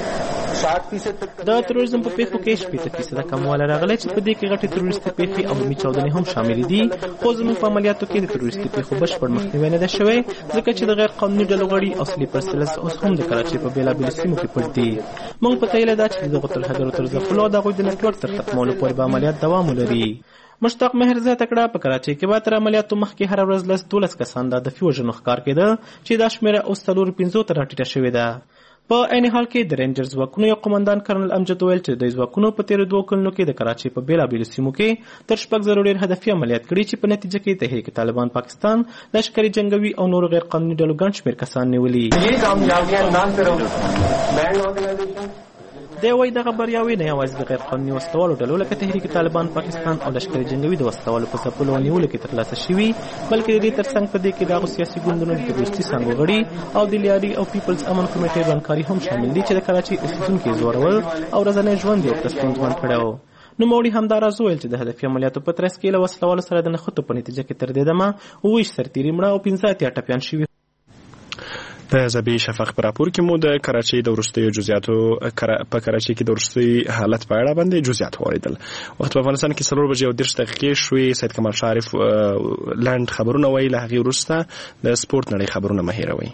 د تروریزم په پیښو کې 80% کموالی راغلی چې په دې کې غټې تروریستي پیښې او بومي چاودنې هم شاملې دي. خو زموږ په عملیاتو کې د تروریستي پیښو بشپړ مخنیوی نه ده شوی ځکه چې د غیر قانوني ډلو غړي او سلیپر سیلز اوس هم د کراچۍ په بېلابېلو سیمو کې پټ دي. موږ په تیله ده چې د دغو ترهګرو تر ځپلو او د هغوی د نټورک تر ختمولو پورې به عملیات دوام ولري. مشتاق مهر زیاته کړه په کراچۍ کې به تر عملیاتو مخکې هره ورځ 12 کسان د هدفي وژنو ښکار کېده چې دا شمېره اوس 450 ته راټیټه شوې ده. په عین حال کې د رینجر ځواکونو یو قمندان کرنل امجد ویل چې د ځواکونو په تیرو 2 کلونو کې د کراچۍ په بېلابېلو سیمو کې تر 6 ډېر هدفي عملیات کړي چې په نتیجه کې تحریک طالبان پاکستان، لشکري جنګوي او نورو غیر قانوني ډلو ګڼ شمېر کسان نیولي. دی وایي دغه بریاوې نه یوازې د غیر قانوني وسلوالو ډلو لکه تحریک طالبان پاکستان او لشکري جنګوي د وسلوالو په ځپلو او نیولو کې ترلاسه شوي، بلکې د دې ترڅنګ په دې کې د هغو سیاسي ګوندونو د تروریستي څانګو غړي او د لیاري او پیپلز امن کمیټې ورانکاري هم شامل دي چې د کراچۍ اوسېدونکي زورول او ورځنی ژوند یې ورته ستونزمن کړی و. نوموړي همداراز وویل چې د هدفي عملیاتو په ترڅ کې له وسلوالو سره د نښتو په نتیجه کې تر دې دمه 28 سرتیري مړه او 15 ټپیان شوي. د زبی شفق پر راپور کې مو د کراچۍ د وروستیو جزئیاتو په کراچۍ کې د وروستي حالت په اړه باندې جزئیات واوریدل. وخت په افغانستان کې 4:30 شوې. سید کمال شریف لاند خبرونه ویل، هغه وروسته د سپورت نړۍ خبرونه مهیروي.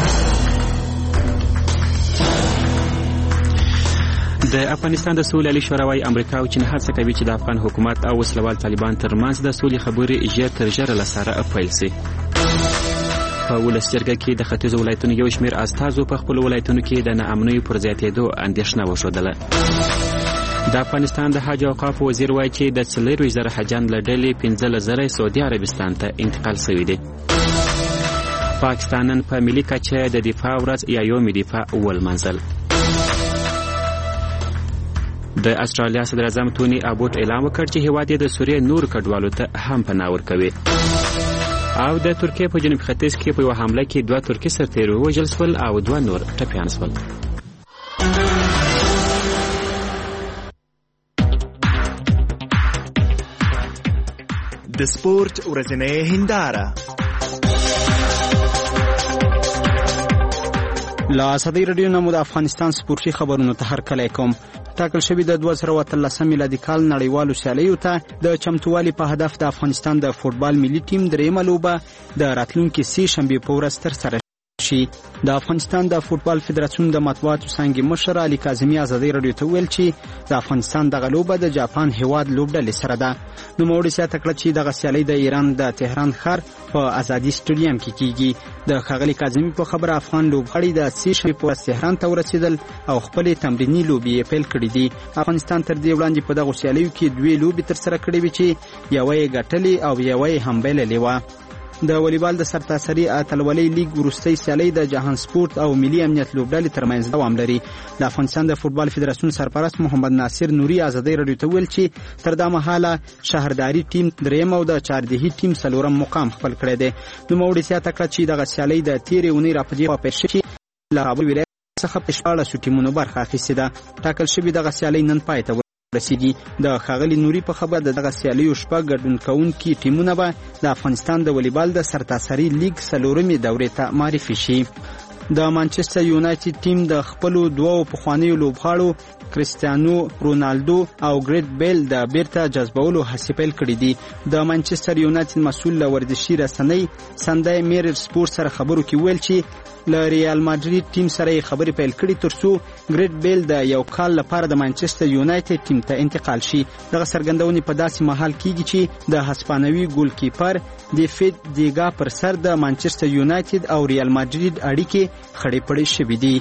د افغانستان د سولې شورا وايي امریکا او چین هڅه کوي چې د افغان حکومت او وسلوال طالبان ترمنځ د سولې خبرې ژر تر ژره له سره پیل شي. په ولس جرګه کې د ختیځو ولایتونو یو شمېر استازو په خپلو ولایتونو کې د ناامنیو پر زیاتېدو اندېښنه وښودله. د افغانستان د حج او اوقافو وزیر وایي چې د 40,000 حاجیان له ډلې 15,000 سعودي عربستان ته انتقال شوي دي. پاکستان نن په ملي کچه د دفاع ورځ یا یوم دفاع ولمانځل. د استرالیا صدر اعظم توني ابوټ اعلان وکړ چې هیواد یې د سوریې نور کډوالو ته هم پناه ورکوي. او د ترکیې په جنوب ختیځ کې په یوه حمله کې 2 ترکي سرتیري ووژل شول او 2 نور ټپیان شول. د سپورت ورځنۍ هنداره لا ازادي رادیو نمو د افغانستان سپورتي خبرونو ته هرکلی کوم. ټاکل شوی د 2013 میلادي کال نړیوالو سیالیو ته د چمتووالي په هدف د افغانستان د فوټبال ملي ټیم درېیمه لوبه د راتلونکي 3 شنبې په ورځ ترسره شي. د افغانستان د فوټبال فدراسیون د مطبوعاتو څانګې مشر علي کاظمي ازادي رادیو ته ویل چې د افغانستان دغه لوبه د جاپان هیواد لوبډلې سره ده. نوموړي زیاته کړه چې دغه سیالي د ایران د تهران ښار په ازادي سټیډیم کې کیږي. د ښاغلي کاظمي په خبره افغان لوبغاړي د 3 شنبې په ورځ تهران ته ورسېدل او خپلې تمریني لوبې یې پیل کړې دي. افغانستان تر دې وړاندې په دغو سیالیو کې 2 لوبې ترسره کړې وې چې یوه یې ګټلې او یوه یې هم بایللې وه. د والیبال د سرتاسري اتلولۍ لیګ وروستۍ سیالۍ د جهان سپورت او ملي امنیت لوبډلې ترمنځ دوام لري. د افغانستان د فوټبال فدراسیون سرپرست محمد ناصر نوري ازادي رادیو ته ویل چې تر دا مهاله شهرداري ټیم 3 او د چاردهي ټیم 4 مقام خپل کړی دی. نوموړي زیاته کړه چې دغه سیالۍ د تیرې اونۍ راپدې خوا پیل شوې له کابل ولایت څخه په 14 ټیمونو برخه اخیستې ده. ټاکل شوې دغه سیالۍ نن پای ته رسیدي. د ښاغلي نوري په خبره دغه سیالیو 6 ګډون کوونکي ټیمونه به د افغانستان د والیبال د سرتاسري لیګ 4مې دورې ته معرفي شي. د مانچستر یونایټډ ټیم د خپلو 2 پخوانیو لوبغاړو کریستیانو رونالدو او ګریټ بیل د بیرته جذبولو هڅې پیل کړې دي. د مانچستر یونایټډ مسؤل له ورزشي رسنۍ سندای میرر سپورت سره خبرو کې ویل چې له ریال مادرید ټیم سره خبرې پیل کړې ترڅو ګریټ بیل د یو کال لپاره د مانچستر یونایټډ ټیم ته انتقال شي. دغه څرګندونې په داسې مهال کېږي چې د هسپانوي ګولکیپر دیفید دیګا پر سر د مانچستر یونایټډ او ریال مادرید اړیکې خړې پړې شوې دي.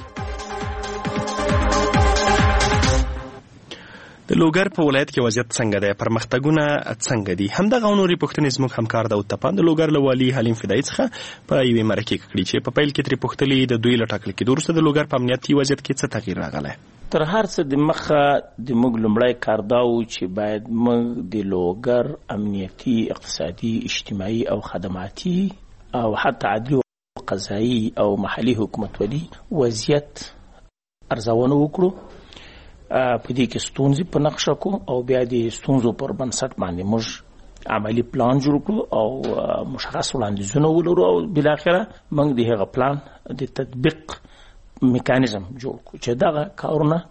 د لوګر په ولایت کې وضعیت څنګه دی؟ پرمختګونه څنګه دي؟ همدغه نورې پوښتنې زموږ همکار داود تپان د لوګر له والي حلیم فدایي څخه په یوې مرکې کړي چې په پیل کې ترې پوښتلې د دوی له ټاکل کېدو وروسته د لوګر په امنیتي وضعیت کې څه تغییر راغلی؟ تر هر څه د مخه د موږ لومړی کار دا و چې باید موږ د لوګر امنیتي، اقتصادي، اجتماعي او خدماتي او حتی عدلي او قضایي او محلي حکومتولي وضعیت ارزونه وکړو. په دې کې ستونزې په نقشه کو او بیا د ستونزو پر بنسټ باندې موږ عملی پلان جوړ کړو او مشخص وړاندیزونه ولرو او بالاخره موږ د هغه پلان د تطبیق میکانیزم جوړ کړو چې دغه کارونه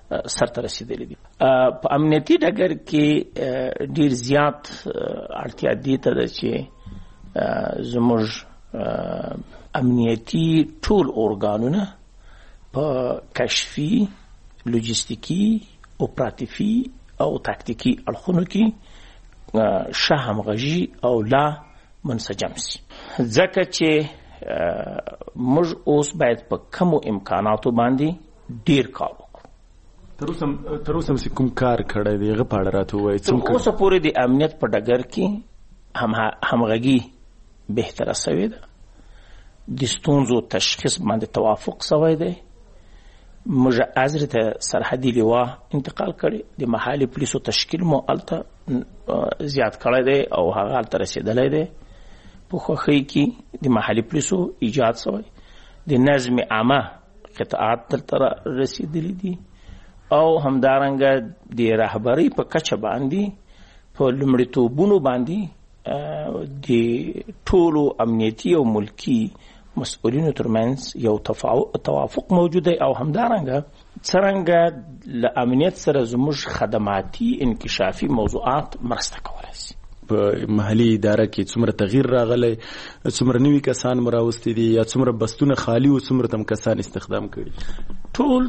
سرته رسیدلی دي. په امنیتي ډګر کې ډیر زیات اړتیا دي ته ده چې زموږ امنیتي ټول ارګانونه په کشفي، لوجستیکي، اپراتیفي او تاکتیکي اړخونو کې ښه همغږي او لا منسجم سي، ځکه چې موږ اوس باید په کمو امکاناتو باندې ډیر کار وکړو. تر اوسه مې کوم کار کړی دی هغه په اړه راته ووایئ. تر اوسه پورې د امنیت په ډګر کې همغږي بهتره سوې ده، د ستونزو تشخیص باندې توافق سوی دی. موږ ازرې ته سرحدي لوا انتقال کړی، د محلي پولیسو تشکیل مو هلته زیات کړی دی او هغه هلته رسېدلی دی. په خوښۍ کې د محلي پولیسو ایجاد سوی، د نظم عامه قطعات دلته رسېدلي دي او همدارنګه د رهبرۍ په کچه باندې په لومړیتوبونو باندې د ټولو امنیتي او ملکي مسؤلینو ترمنځ یو توافق موجود دی او همدارنګه څرنګه له امنیت سره زموږ خدماتي انکشافي موضوعات مرسته کولی شي. په محلي اداره کې څومره تغییر راغلی، څومره نوي کسان مو راوستي دي یا څومره بستونه خالي او څومره تم کسان استخدام کړي؟ ټول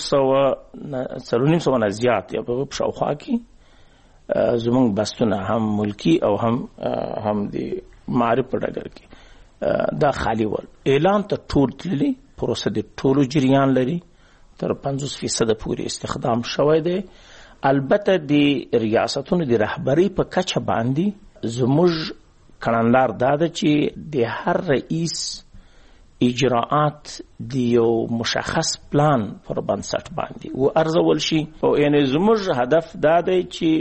400 نه زیات یا په شاوخوا کې زموږ بستونه هم ملکي او هم د معارف په ډګر کې دا خالی ول. اعلان ته ټول تللی، پروسه د ټولو جریان لري، تر 50% پورې استخدام شوی دی. البته د ریاستونو د رهبرۍ په کچه باندې زموږ کړنلار دا ده چې د هر رئیس اجراءات د یو مشخص پلان پر بنسټ باندې و ارزول شي او یعنی زموږ هدف دا دی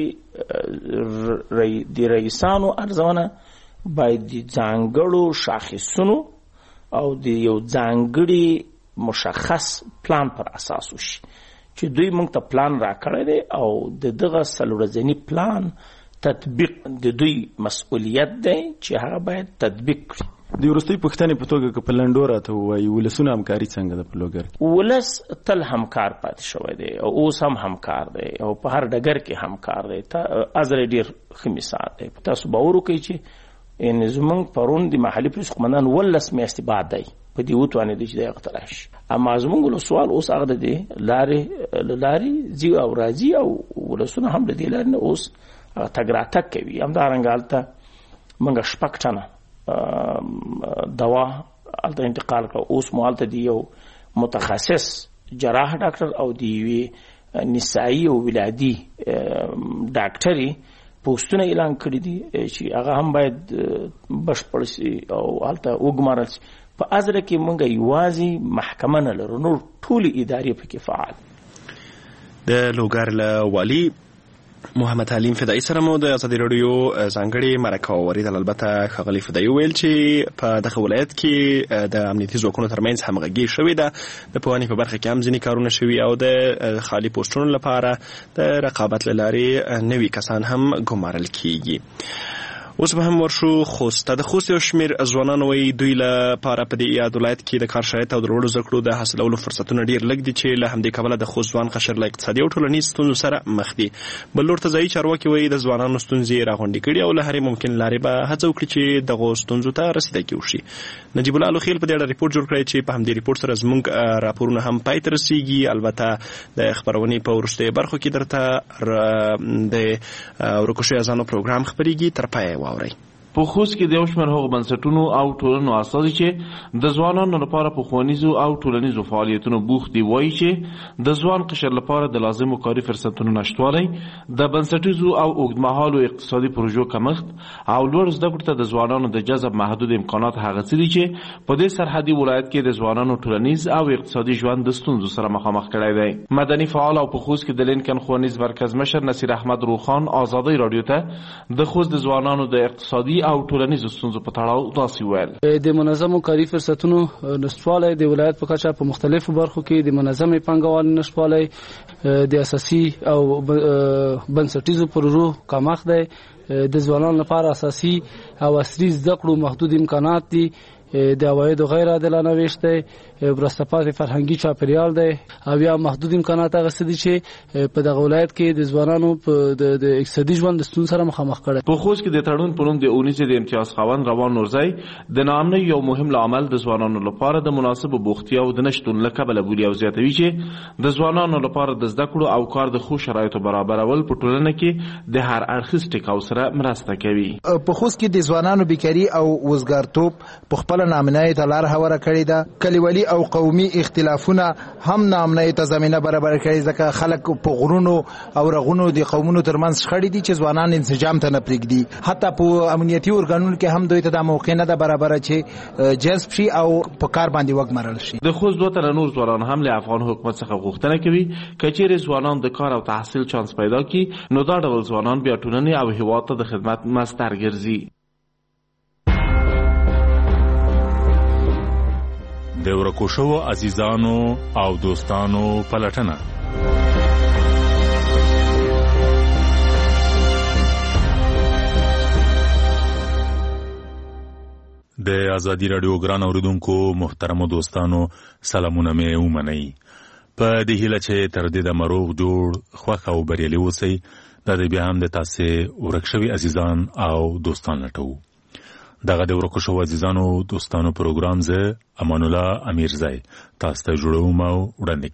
چې د رئیسانو ارزونه باید د ځانګړو شاخصونو او د یو ځانګړي مشخص پلان پر اساس وشي چې دوی موږ ته پلان راکړی دی او د دغه څلورځني پلان تطبیق د دوی مسؤلیت دی چې هغه باید تطبیق کړي. د وروستۍ پوښتنې په توګه که په لنډو راته ووایي ولسونه همکاري څنګه ده په لوګر کې؟ ولس تل همکار پاتې شوی دی او اوس هم همکار دی او په هر ډګر کې همکار دی. ازرې ډېر ښه مثال دی. تاسو باور وکړئ چې یعنې زموږ پرون د محلي پولیس قمندان 18 میاشتې بعد دی په دې وتوانېدی چې دی هغه ته راشي. اما زموږ ولسوال اوس هغه د دې لارې ځي او راځي او ولسونه هم د دې لارې نه اوس تګ راتګ کوي. همدارنګه هلته موږ 6 ټنه دوا هلته انتقال کړه. اوس مو هلته د یو متخصص جراح ډاکټر او د یوې نسایي او ولادي ډاکټري پوسټونه اعلان کړي دي چې هغه هم باید بشپړ شي او هلته وګمارل شي. په ازره کې موږ یوازې محکمه نه لرو، نور ټولې ادارې پکې فعال. د لوګر له والي محمد حلیم فدایي سره مو د ازادي راډیو ځانګړې مرکه واوریدل. البته ښاغلي فدایي ویل چې په دغه ولایت کې د امنیتي ځواکونو ترمنځ همغږي شوې ده، د پوهنې په برخه کې هم ځینې کارونه شوي او د خالي پوسټونو لپاره د رقابت له لارې نوي کسان هم ګمارل کیږي. اوس به هم ورشو خوست ته. د خوست یو شمېر ځوانان وایي دوی لپاره په دې یاد ولایت کې د کار شرایط او د لوړو زده کړو د حاصلولو فرصتونه ډېر لږ دي چې له همدې کبله د خوست ځوان قشر له اقتصادي او ټولنیز ستونزو سره مخ دي. بل لور ته ځایي چارواکي وایي د ځوانانو ستونزې راغونډې کړي او له هرې ممکن لارې به هڅه وکړي چې دغو ستونزو ته رسیدګي وشي. نجیب الله الوخیل په دې اړه ریپورټ جوړ کړی چې په همدې ریپورټ سره زموږ راپورونه هم پای ته رسیږي. البته د خپرونې په وروستیو برخو کې درته د ورکوشي اذانو پروګرام خپرېږي، تر پایه واورئ. په خوست کې د یو شمېر هغو بنسټونو او ټولنو اساسي چې د ځوانانو لپاره په ښوونیزو او ټولنیزو فعالیتونو بوخت دي وایي چې د ځوان قشر لپاره د لازمو کاري فرصتونو نشتوالی، د بنسټیزو او اوږدمهالو اقتصادي پروژو کمښت او لوړ زده کړو ته د ځوانانو د جذب محدود امکانات هغه څه دي چې په دې سرحدي ولایت کې د ځوانانو ټولنیز او اقتصادي ژوند د ستونزو سره مخامخ کړی دی. مدني فعال او په خوست کې د لینکن ښوونیز مرکز مشر نصیر احمد روخان ازادي راډیو ته د خوست د ځوانانو د اقتصادي او ټولنیزو ستونزو په تړاو داسې ویل. د منظمو کاري فرصتونو نشتوالی د ولایت په کچه په مختلفو برخو کې د منظمې پانګوالۍ نشتوالی، د اساسي او بنسټیزو پروژو کمښت دی، د ځوانانو لپاره اساسي او عصري زده کړو محدود امکانات دي، د عوایدو غیر عادلانه ویش دی، وروسته پاتې فرهنګي چاپیریال دی او یا محدود امکانات هغه څه دي چې په دغه ولایت کې د ځوانانو په د اقتصادي ژوند د ستونزو سره مخامخ کړي. په خوست کې د تړون په نوم د اونیزه د امتیاز خاوند روان نورزی د ناامنۍ یو مهم عامل د ځوانانو لپاره د مناسبو بوختیاو د نشتون له کبله بولي او زیاتوي چې د ځوانانو لپاره د زده کړو او کار د ښو شرایطو برابرول په ټولنه کې د هر اړخیز ټکاو سره مرسته کوي. په خوست کې د ځوانانو بیکاري او وزګارتوب په خپل ناامنۍ ته لار هواره کړې ده. کلیوالي او قومي اختلافونه هم ناامنۍ ته زمینه برابر کړې ځکه خلک په غرونو او رغونو د قومونو ترمنځ شخړې دي چې ځوانان انسجام ته نه پرېږدي. حتی په امنیتي ارګانونو کې هم دوی ته د موقع نه ده برابره چې جذب شي او په کار باندې وګمارل شي. د خوست 2 تنه نور ځوانان هم له افغان حکومت څخه غوښتنه کوي چې چیرې ځوانان د کار او تحصیل چانس پیدا کړي نو دا ډول ځوانان بیا ټولنې او هیواد ته د خدمت مستر ګرځي. د ورکو شوو عزیزانو او دوستانو پلټنه. د ازادي راډیو ګران اوریدونکو محترمو دوستانو سلامونه مې ومنئ. په دې هیله چې تر دې د مروغ جوړ خوښ او بریالي اوسئ. دا د بیا هم د تاسې ورک شوي عزیزان او دوستان لټوو. دغه د ورکو شوو عزیزانو دوستانو پروګرام زه امان الله امیرزی تاسو ته جوړوم او وړاندې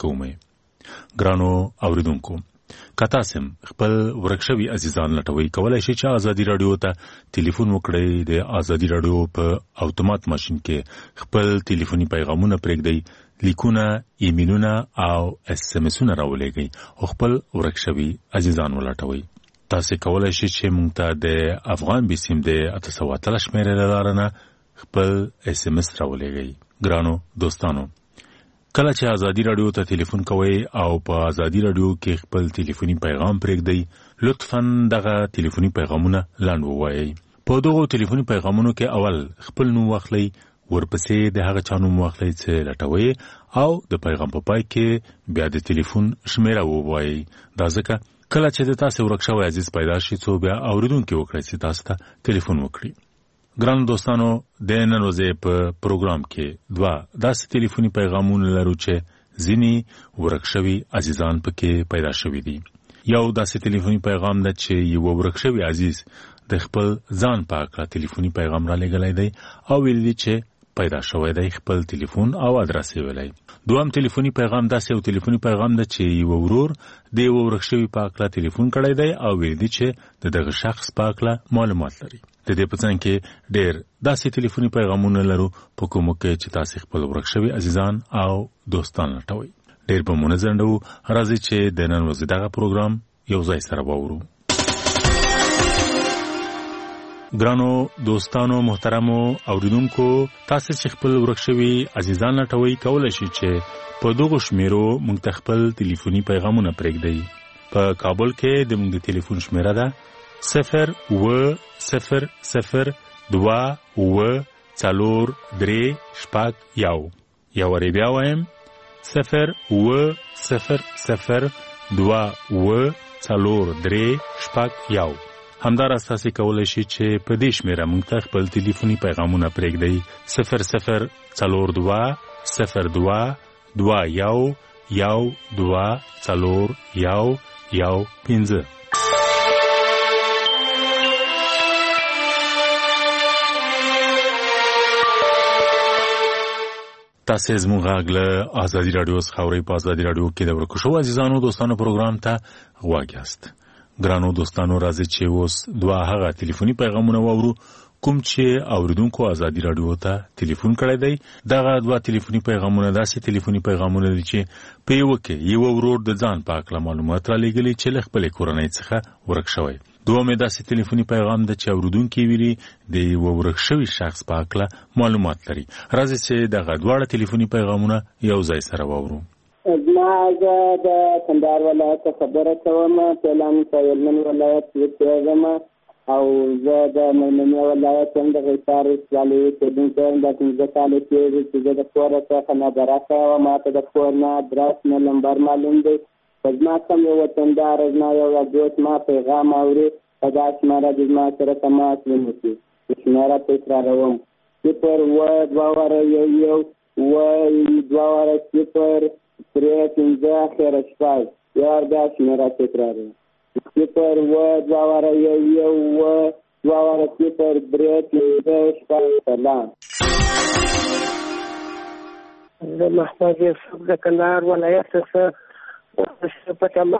کوم. ګرانو اوریدونکو که تاسو خپل ورک شوي عزیزان لټوئ کولی شئ چې ازادي راډیو ته ټلیفون وکړئ. د ازادي راډیو په اتومات ماشین کې خپل ټلیفوني پیغامونه پرېږدئ، لیکونه، ایمیلونه او اس ام اسونه راولېږئ او خپل ورک شوي عزیزان ولټوئ. تاسو کولی شئ چې موږ ته د افغان بیسیم د 813 شمېرې له لارې نه خپل اس ام اس راولېږئ. ګرانو دوستانو کله چې ازادي راډیو ته ټلیفون کوئ او په ازادي راډیو کې خپل ټلیفوني پیغام پرېږدئ لطفاً دغه ټلیفوني پیغامونه لنډ ووایئ. په دغو ټلیفوني پیغامونو کې اول خپل نوم واخلئ، ورپسې د هغه چا نوم واخلئ چې لټوئ او د پیغام په پای کې بیا د ټلیفون شمېره ووایئ. دا ځکه کله چې د تاسې ورک شوی عزیز پیدا شي څو بیا اورېدونکي وکړئ چې تاسو ته ټلیفون وکړي. ګرانو دوستانو د نن ورځې په پروګرام کې 2 داسې ټلیفوني پیغامونه لرو چې ځینې ورک شوي عزیزان پکې پیدا شوي دي. یو داسې ټلیفوني پیغام ده چې یو ورک شوی عزیز د خپل ځان په اړه ټلیفوني پیغام را لېږلی دی او ویل دي چې پیدا شوی دی، خپل ټلیفون او ادرس یې ویلی. دویم ټلیفوني پیغام داسې یو ټلیفوني پیغام ده چې یو ورور د یو ورک شوي په اړه ټلیفون کړی دی او ویل دي چې د دغه شخص په اړه معلومات لري. د دې په څنګ کې ډېر داسې ټلیفوني پیغامونه لرو په کومو کې چې تاسې خپل ورک شوي عزیزان او دوستان لټوئ. ډېر به مو نه ځنډوو، راځئ چې د نن ورځې دغه پروګرام یو ځای سره واورو. ګرانو دوستانو محترمو اوریدونکو تاسې چې خپل ورک شوي عزیزان لټوئ کولی شئ چې په دغو شمیرو موږ ته خپل ټلیفوني پیغامونه پرېږدئ. په کابل کې د موږ د ټلیفون شمیره ده 0-0-0-2-4-3-1. یو وری بیا وایم 0-0-0-2-4-3-1. همداراز تاسې کولی شئ چې په دې شمیره موږ ته خپل ټلیفوني پیغامونه پرېږدئ 0-0-4-2-1-2-4-1-1-5. تاسې زموږ غږ له ازادي راډیو څخه اورئ. په ازادي راډیو کې د ورکو شوو عزیزانو دوستانو پروګرام ته غوږ یاست. ګرانو دوستانو راځئ چې اوس 2 هغه ټلیفوني پیغامونه واورو کوم چې اوریدونکو ازادي راډیو ته ټلیفون کړی دی. دغه 2 ټلیفوني پیغامونه داسې ټلیفوني پیغامونه دي چې په یوه کې یو ورور د ځان په اړه معلومات را لېږلي چې له خپلې کورنۍ څخه ورک شوی. دوم داسې ټلیفوني پیغام ده چې اوریدونکي ویلي د یو ورک شوي شخص په اړه معلومات لري. راځئ چې دغه 2 ټلیفوني پیغامونه یو ځای سره واورو. زما زه د کندهار ولایت خبره کوم. فعلا په هلمند ولایت کې اوسېږم او زه د میمنې ولایت یم د غیسار ولسوالۍ اوسېدونکی یم. دا 15 کاله کېږي چې زه د کوره څخه نابرخه یم. ما ته د کور نه ادرس نه نمبر معلوم دی. زما کوم یو وطندار زما یو دوست ما پیغام اوري په دا شمېره د زما سره تماس ونیسي. شمېره تکراروم 0-2-4-1-2-4-3-1-1-5. دوه واره 0 3 5 اخره 6 یو وار بیا شمېره تکراروي 0 دوه واره 1 دوه واره 0 3 5 6 سلام. زه محمد یوسف د کندهار ولایت څخه په تمه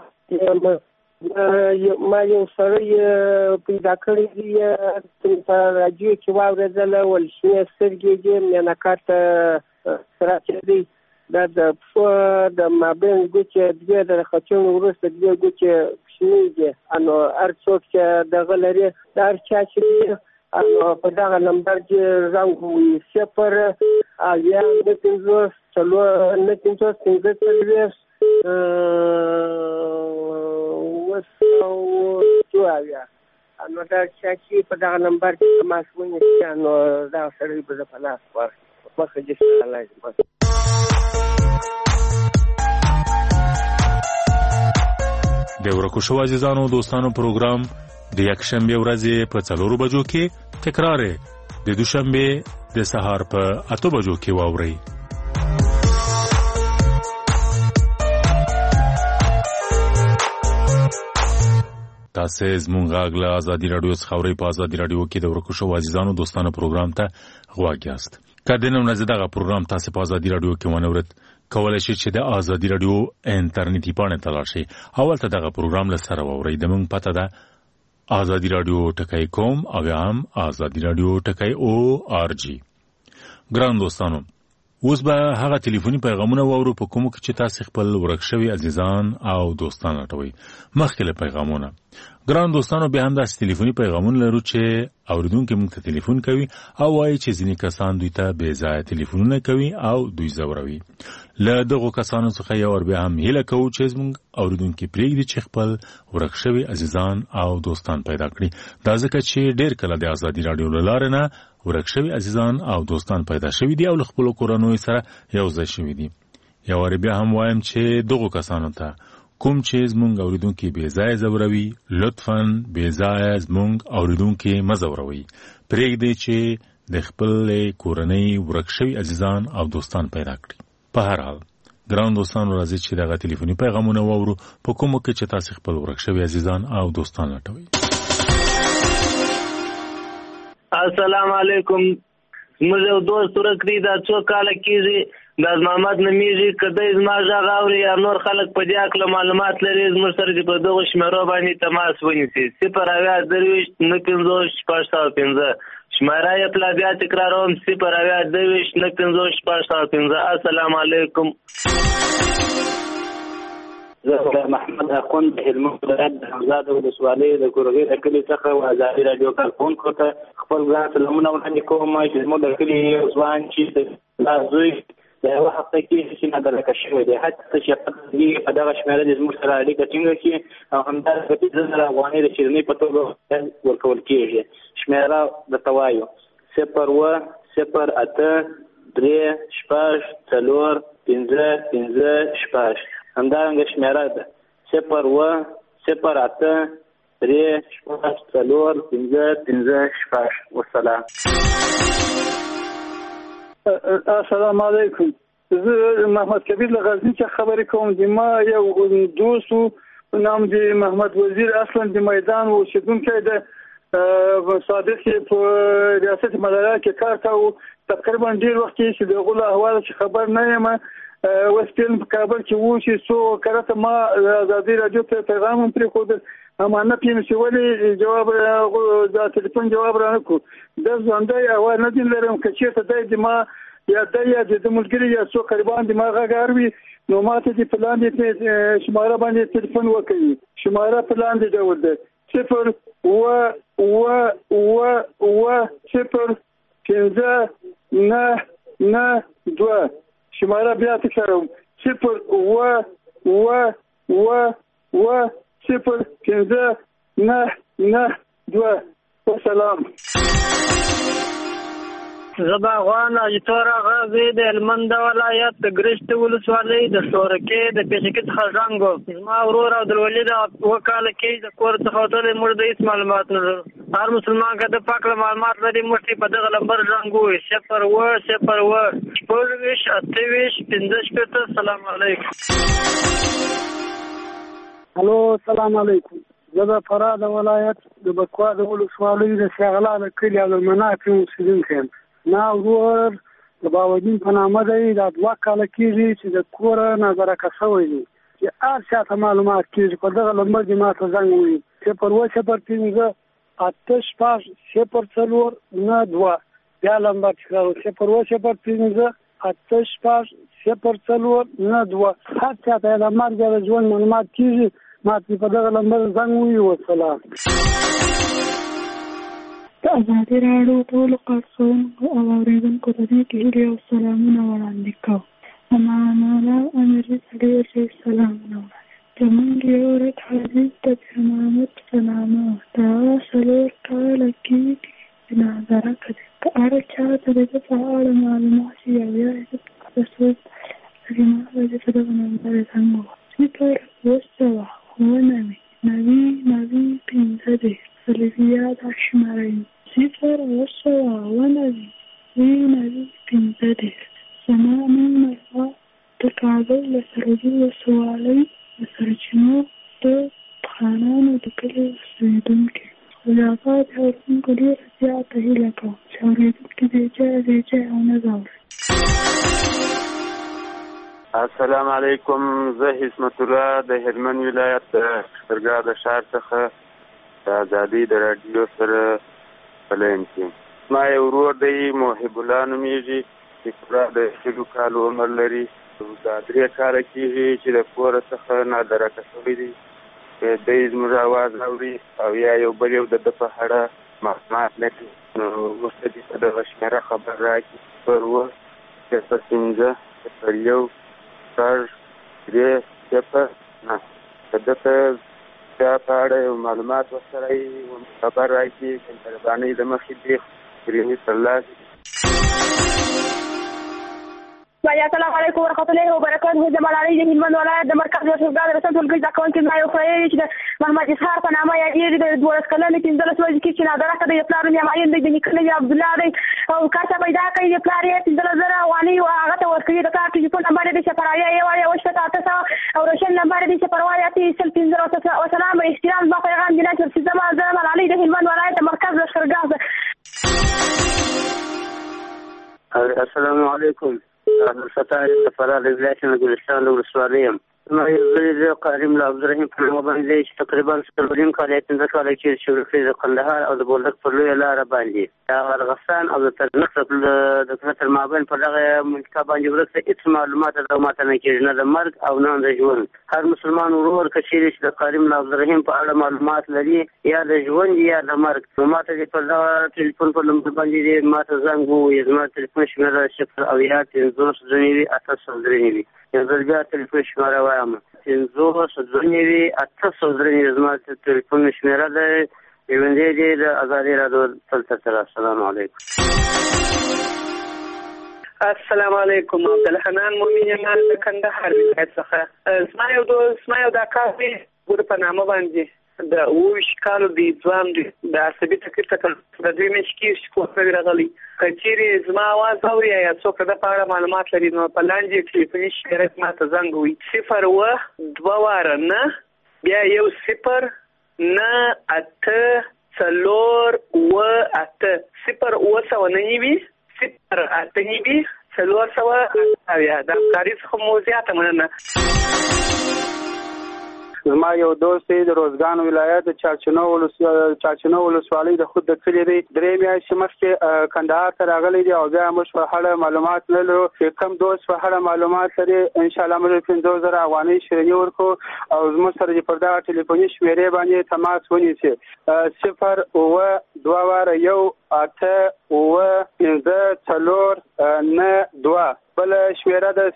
ما یو سړی پیدا کړی دی په راډیو کې واورېدله ول شنې سترګې دي مینهکار ته سره چې دی دا د پښو د مابین ګوتې دوې د خچونو وروسته دوې ګوتې شنې دي نو هر څوک چې دغه لري د هر چا چې دی په دغه نمبر کې زنګ ووایي 0 اویا 9 5 نو دا چې په دغه نمبر کې ماسونه چې نو دا سړی په ځپلاس ورکړي مخه دې لازم د ورکو شو عزیزانو دوستانو پروګرام د یکشنبه ورځې په 4 بجو کې تکرار د دوشنبه د سهار په 8 بجو کې واوري. تاسو زموږ غږ له ازادي رادیو څخه اورئ. په ازادي رادیو کې د ورکو شو عزیزانو دوستانو پروګرام ته غواړئ یاست. کله نو دغه پروګرام تاسو په ازادي رادیو کې ونورت کولای شئ چې د ازادي رادیو انټرنیټي پاڼه ته لاړ شئ او ولته دغه پروګرام له سره واورئ. د موږ پته ده ازادي رادیو ټکای.com او هم ازادي رادیو ټکای.org. ګران دوستانو اوس به هغه ټلیفوني پیغامونه واورو په کومو کې چې تاسو خپل ورک شوي عزیزان او دوستان لټوي. مخکې له پیغامونه ګران دوستانو بیا هم داسې ټلیفوني پیغامونه لرو چې اوریدونکي موږ ته ټلیفون کوي او وایي چې ځینې کسان دوی ته بې ځایه ټلیفونونه کوي او دوی ځوروي. له دغو کسانو څخه یو ور بیا هم هیله کوو چې زموږ اوریدونکي پرېږدي چې خپل ورک شوي عزیزان او دوستان پیدا کړي. دا ځکه چې ډېر کله د ازادي رادیو له لارې نه ورک شوي عزیزان او دوستان پیدا شوي دي او له خپلو کورنیو سره یو ځای شوي دي. یو ور بیا هم وایم چې دغو کسانو ته کوم چې زمونږ اوریدونکي بې ځایه ځوروي لطفاً بې ځایه زمونږ اوریدونکي مه ځوروئ. پرېږدئ چې د خپلې کورنۍ ورک شوي عزیزان او دوستان پیدا کړي. په هر حال ګران دوستانو راځئ چې دغه ټلیفوني پیغامونه واورو په کومو کې چې تاسو خپل ورک شوي عزیزان او دوستان لټوئ. السلام علیکم. زموږ یو دوست ورک دی دا څو کاله کېږي د محمد نومیږي که دی زما غږ اوري یا نور خلک په دې هکله معلومات لري زموږ سره دې په دغو شمېرو باندې تماس ونیسي 0 شمېره یې پلا بیا تکراروم 0 السلام علیکم. زه محمد اخوند د هلمند ولایت د حمزه ولسوالۍ د ګورګۍ د کلي څخه و ازادي رادیو کارکوونکو ته خپل ګران سلامونه وړاندې کوم چې زموږ د کلي یو ځوان چې لا زوی د یوه هفته کې چې نادرکه شوی دی حتی چې په دغه شمېره د زموږ سره اړیکه ټینګه کړي او همدارنګه 5,000 افغانۍ د شیرینۍ په توګه ورکول کېږي. شمېره درته وایو 0 8 3 6 4 5 6. همدارنګه شمېره ده 0 8 3 6 4 5 والسلام. السلام علیکم. زه محمد کبیر له غزني څخه خبرې کوم. د ما یو دوست نام دی محمد وزیر اصلا د میدان اوسېدونکی د صادق په ریاست مدارا کې کار کاوه. تقریبا ډېر وخت چې د غلو احوال خبر نه یم. وسپیل په کابل کې وو چې څو کرته ما ازادي رادیو ته پیغام هم پرېښود اما نه پېم چې ولې جواب د ټلیفون جواب را نه کړو. د ژوندی احوال نه دي لرم که چېرته دی د ما یا د ملګري یا څو قریبان د ما غږ اروي نو ما ته د په لاندې شماره باندې ټلیفون وکړي. شماره په لاندې ډول ده 0 5 9 2. شماره بیا تکراروم 0 5 9 2. والسلام. زباغوان اجتور غازی د هلمند ولایت د ګرشت ولسوالۍ د شورکې د پیښکې څخه ژوندګو زما ورور عبدالولي د 2 کاله کې د کور څخه وتلی موږ د هېڅ معلومات نه لرو. هر مسلمان که د پاک له معلومات لري موږ په دغه نمبر ژوندګوي 0 سلام علیکم. الو سلام علیکم. زه د فراه د ولایت د بکوا د ولسوالۍ د شغلا د کلي او د مناطق اوسېدونکی یم. ما ورور د باودین په نامه دی. دا 2 کاله کېږي چې د کوره نظرکه شوی دی چې هر چا ته معلومات کېږي په دغه نمبر دې ما ته زنګ ووهي 015-804-92 بیا نمبر تکرار 015-804-92 هر چا ته د مرګ د ژوند معلومات کېږي ما ته په دغه نمبر زنګ ووهي. والسلام. د ازادي راډیو ټولو کارکوونکو او اورېدونکو ته د هیلې او سلامونه وړاندې کوم. امانالله امري سړي سلامونه وړاندې زموږ یو ورځ حدیث د محمد په نامه دا 4 کاله کېږي چې نظرکه دی. که هر چا ته د ده په اړه معلومات وي او یا یې د څوک ما به دې په دغه نمبر زنګ ووهم 0 صلیبیا دا شمارئ 0 زما نوم مرغه د کابل له سرحدي ولسوالۍ د سرچینو د خانانو د کلي اوسېدونکی خو د هغه د اورېدونکو ډېره زیاته هیله کوم چې اورېدونکي د ځای او نه ځاوري. السلام علیکم. زه حسمت الله د هلمند ولایت شکرګاه د ښار څخه د ازادۍ د راډیو سره په لاین کې ما یو ورور دی محب الله نومیږي چې پوره د 20 کالو عمر لري. دا 3 کاله کېږي چې د کوره څخه نادرکه شوی دی. دی زموږ اواز اوري او یا یو بل یو د ده په اړه معلومات لري. نو ورته دې په دغه شمېره خبر راکړي 015-01-309 که ده ته دا په اړه یو معلومات ورسره خبر راکړي د مهربانۍ له مخې دې کريمي ترلاسه کړي. السلام علیکم ورحمۃ اللہ وبرکاتہ. جمال علی د هلمند ولایت د مرکز شورګاه د رسنۍ ټولګي زده کوونکی ما یو خبرې چې د محمد اسحاق په نامه یادېږي د 12 کلنې 15 ورځې کې چې نادرکه د پلار نوم یې معین دی د نیکه نوم یې عبدالله دی او کار ته پیدا کوي د پلار یې 15,000 افغانۍ هغه ته ورکوي. د کار ټلیفون نمبر یې د شفراویه 1-800 او روشن نمبر یې د شفراویه 350. وسلام احترام زما پیغام دی چې زما جمال علی د هلمند ولایت د مرکز شورګاه. السلام علیکم. عبدالفتاح د فراه د ولایت د ګلستان د ولسوالۍ یم. زما یو زوی دی قارم له عبدالرحیم په نامه باندې چې تقریبا 4 کاله 15 کاله کې شورفي د قندهار او د بولدک پر لویه لاره باندې د افغانستان او د ترنقص د تر مابین په دغه منطقه باندې ورته هېڅ معلومات او ماته نه کېږي نه د مرګ او نه د ژوند. هر مسلمان ورور که چېرې چې د قارم له عبدالرحیم په اړه معلومات لري یا د ژوند یا د مرګ نو ماته دې په دغه ټلیفون په نمبر باندې ماته زنګ ووهي. زما ټلیفون شمېره 0 یو ځل بیا ټلیفون شمېره وایم 0 زما ټلیفون شمېره ده. ژوندی دی د ازادي راډیو دلته سره. السلام علیکم. السلام علیکم. عبدالحنان مومن یم د کندهار ولایت څخه. زما یو دا کار دی ګوره په نامه باندې د 20 کالو دی ځوان دی د عصبي تکلیف څخه د 2 میاشتې کېږي چې کور ته راغلی. که چېرې زما اواز اوري یا څوک د په اړه معلومات لري نو په لاندې ټلیفوني شمېره ما ته زنګ ووهي 0-2 بیا 1-0-9-8-4-8 0-8-9-0-8-4 د همکارۍ څخه مو زیاته مننه. زما یو دوست دی د روزګان ولایت د چارچینو ولسوالۍ د خود د کلي دی. 3 میاشتې مخکې کندهار ته راغلی دی او بیا موږ په اړه معلومات نه لرو. چې کوم دوست په اړه معلومات لري انشاءالله موږ 15,000 افغانۍ شیریني ورکړو او زموږ سره دې پر دغه ټلیفوني شمېرې باندې تماس ونیسي 0-2-8-4-9-2 بل شمېره د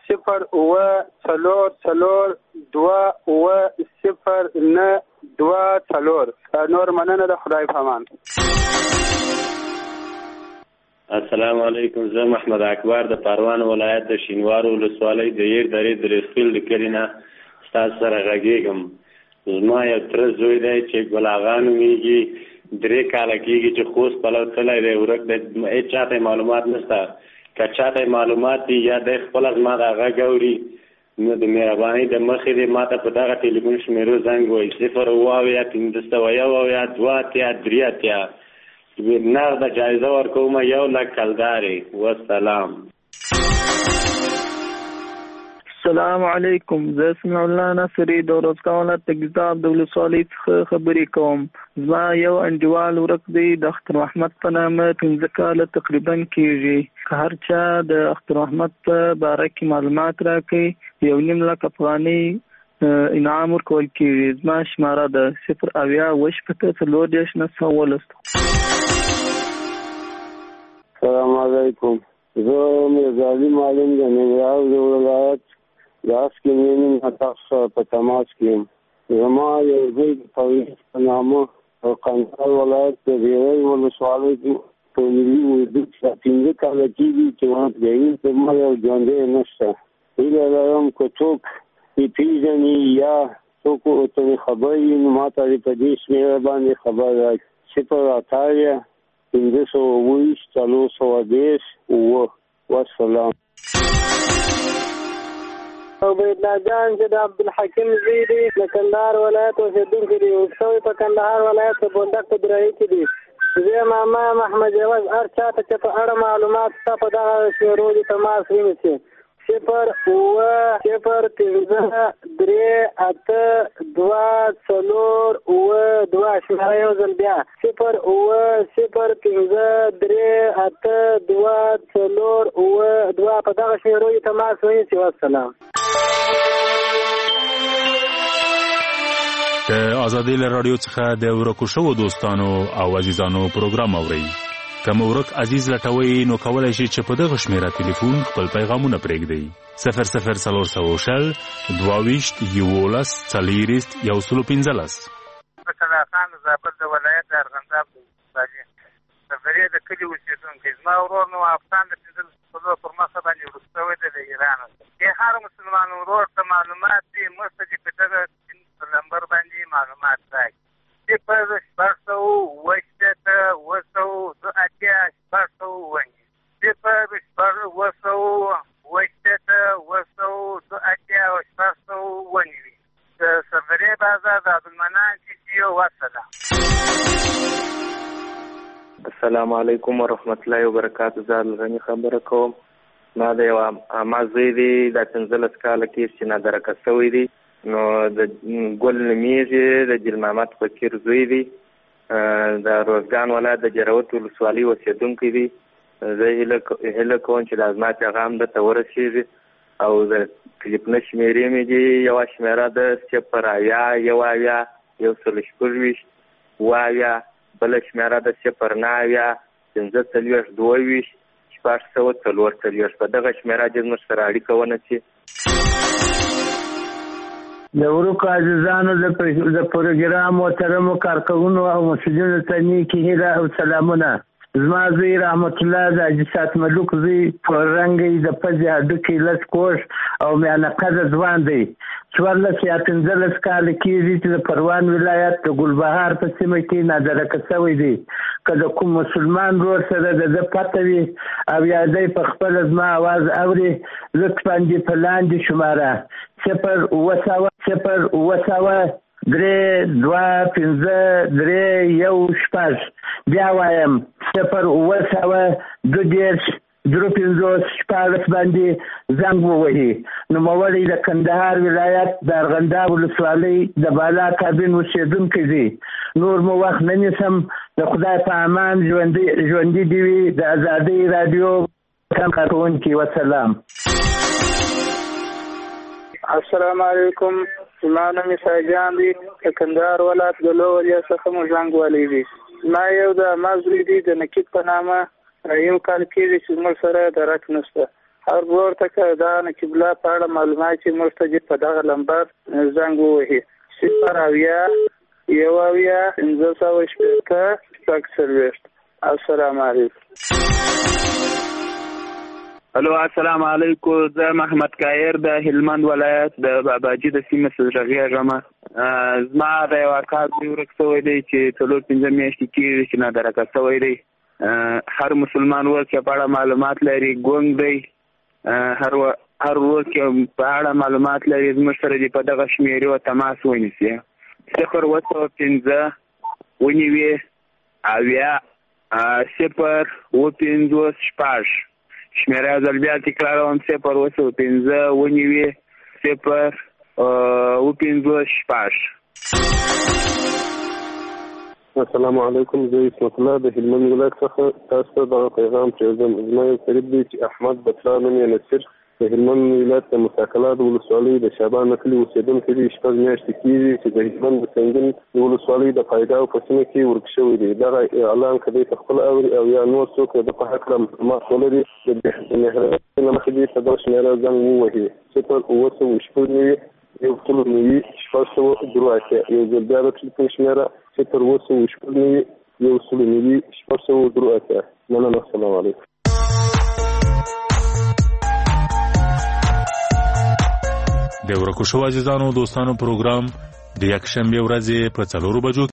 0-4-0-9-2 نور مننه د خدای په امان. السلام علیکم. زه محمد اکبر د پروان ولایت د شینوارو ولسوالۍ د ير درې درېخیل د کلي نه ستاسو سره غږیږم. زما یو تره زوی دی چې ګلاغا نومیږي، 3 کاله کېږي چې خوست پلو تللی دی، ورک دی، هېڅ چاته معلومات نشته. که چاته معلومات دي یا دی خپله زما د غږ اوري نو د مهربانۍ د مخې دی ما ته په دغه ټلیفون شمیرو زنګ ووایي 0 15 2 نقد جایزه ورکوم 1,00,000 کلدارې. والسلام. السلام علیکم. زه اسمع الله ناصری د روزګان ولایت د ګیزاب د ولسوالۍ څخه خبرې کوم. زما یو انډیوال ورک دی د اختر محمد په نامه 15 کاله تقریبا کېږي. که هر چا د اختر محمد په باره کې معلومات راکړي 1,00,000 افغانۍ انعام ورکول کېږي. زما شماره ده 0 السلام علیکم. زه میرزالي معلم د ننګرهار د ولایت د اسکیمین تاسو په تماس کې یم. زما یو زوی د پولیس په نامه په قندهار ولایت د ریل ولسوالۍ کې په ملي اردو کې 15 کاله کېږي چې ونه دی زما یو ژوندی نشته. هیله لرم که څوک پیژني یا څوک ورته خبر وي نو ما ته په دې شمېره باندې خبر راکړي. 0 520 والسلام. عبیدالله جان چې د عبدالحکیم زوی دی د کندهار ولایت اوسېدونکی دی، اوسوی په کندهار ولایت په بولدک په درایي کې دی. زه ماما محمد جواز هر چاته چې په اړه معلومات شته په دغه شمیرو دي تماس ونیسي. 0 0 15 3 8 2 4 2 شماره یو ځل بیا 0 0 15 3 8 2 4 2 په دغه شمیرو دي تماس ونیسي. والسلام. د آزادۍ له راډیو څخه د ورکو شوو دوستانو او عزیزانو پروګرام اورئ. که مو ورک عزیز لټوئ نو کولی شئ چې په دغه شمیره تلیفون خپل پیغامونه پرېږدئ. 00400 22 11 40 115. صلاح خان زابل د ولایت د ارغنداب ولسوالۍ سفرې د کلي اوسېدونکی. زما ورور نو افغان د 15 کلو پر مخه باندې وروسته شوی د ایران. کې هر مسلمان ورور ته معلومات دي مرسته چې په دغه نمبر باندې معلومات راکړي. 0 600 وشته وسو د اتیا 600 ونی 0 600 وشته وسو د اتیا 600 ونی د سفرې بازار د عبدالمنان چې یو وسله. السلام علیکم ورحمت الله وبرکاته. زه غنی خبره کوم. ما د یو امازوی دی د 15 کاله کې چې نادرکه شوی دی نو د ګل نمیږي د جل محمد فقیر زوی دی د روزګان ولایت د جروت ولسوالۍ اوسېدونکی دی. زه هیله کوم چې د زما پیغام درته ورسېږي او د کلیپ نه شمېرې مې دي. یوه شمېره ده 0 1 1 بله شمېره ده 0 9 15 22 644. په دغه شمېره دې زموږ سره اړیکه ونیسي. د ورکو عزیزانو د پروګرام محترمو کارکوونکو او مسؤلینو ته نیکې هیله او سلامونه. زما زوی رحمت الله د حاجي سات ملوک زوی په رنګ د پزې هډوکي 10 کوش او میانه قده ځوان دی. 14 یا 15 کاله کېږي چې د پروان ولایت د ګلبهار په سیمه کې نادرکه شوی دی. که د کوم مسلمان ورور سره د ده پته وي او یا دی په خپله زما اواز اوري لطفا دې په لاندې شماره 0 3 2 15 3 1 6 بیا وایم 0 2 15 باندې زنګ ووهي. نوموړی د کندهار ولایت د ارغنداب ولسوالۍ د بالا کابین اوسېدونکی دی. نور مو وخت نه نیسم. د خدای په امان ژوندي دې وي د ازادۍ راډیو کارکوونکي. والسلام. السلام علیکم. زما نوم سایجان دی د کندهار ولایت د لو ولیا څخه مو زنګ والی دی. ما یو د مازوی دی د نکید په نامه یو کال کېږي چې موږ سره درک نشته. هر ورور ته که دا نکیب الله په اړه معلومات چې موږ ته په دغه نمبر زنګ ووهي 0 15 السلام علیکم. الو السلام علیکم. زه محمد کایر د هلمند ولایت د باباجي د سیمې څخه غږیږم. زما د یو اکا زوی ورک شوی دی چې 4-5 میاشتې کېږي چې نادرکه شوی دی. هر مسلمان ورک په اړه معلومات لري ګونګ دی. هر ورک په اړه معلومات لري زموږ سره دی په دغه شمیرې او تماس ونیسي 015 ونیوي اویا 015 شمیره ځل بیا تکراروم 015 ونیوي 015. السلام علیکم. زه اسمت الله د هلمند ولایت څخه تاسو ته دغه پیغام پرېږدم. زما یو قریب دی چې احمد بطلا نوم یې نصیر د هلمند ولایت د مساکلات ولسوالۍ د شعبان کلي اوسېدونکی دی. 6 میاشتې کېږي چې د هلمند د سنګین د ولسوالۍ د پایداو په سیمه کې ورک شوی دی. دغه اعلان که دی په خپله اوري او یا نور څوک د په هکله معلومات ولري د مهربانۍ له مخې دې په دغه شمېره زنګ ووهي 0 یو ټول نوي 683 یو ځل بیا د ټلیفون شمېره 0 یو ټول نوي 683. مننه. السلام علیکم. د ورکو شو عزیزانو دوستانو پروګرام د یکشنبه ورځې په 4 بجو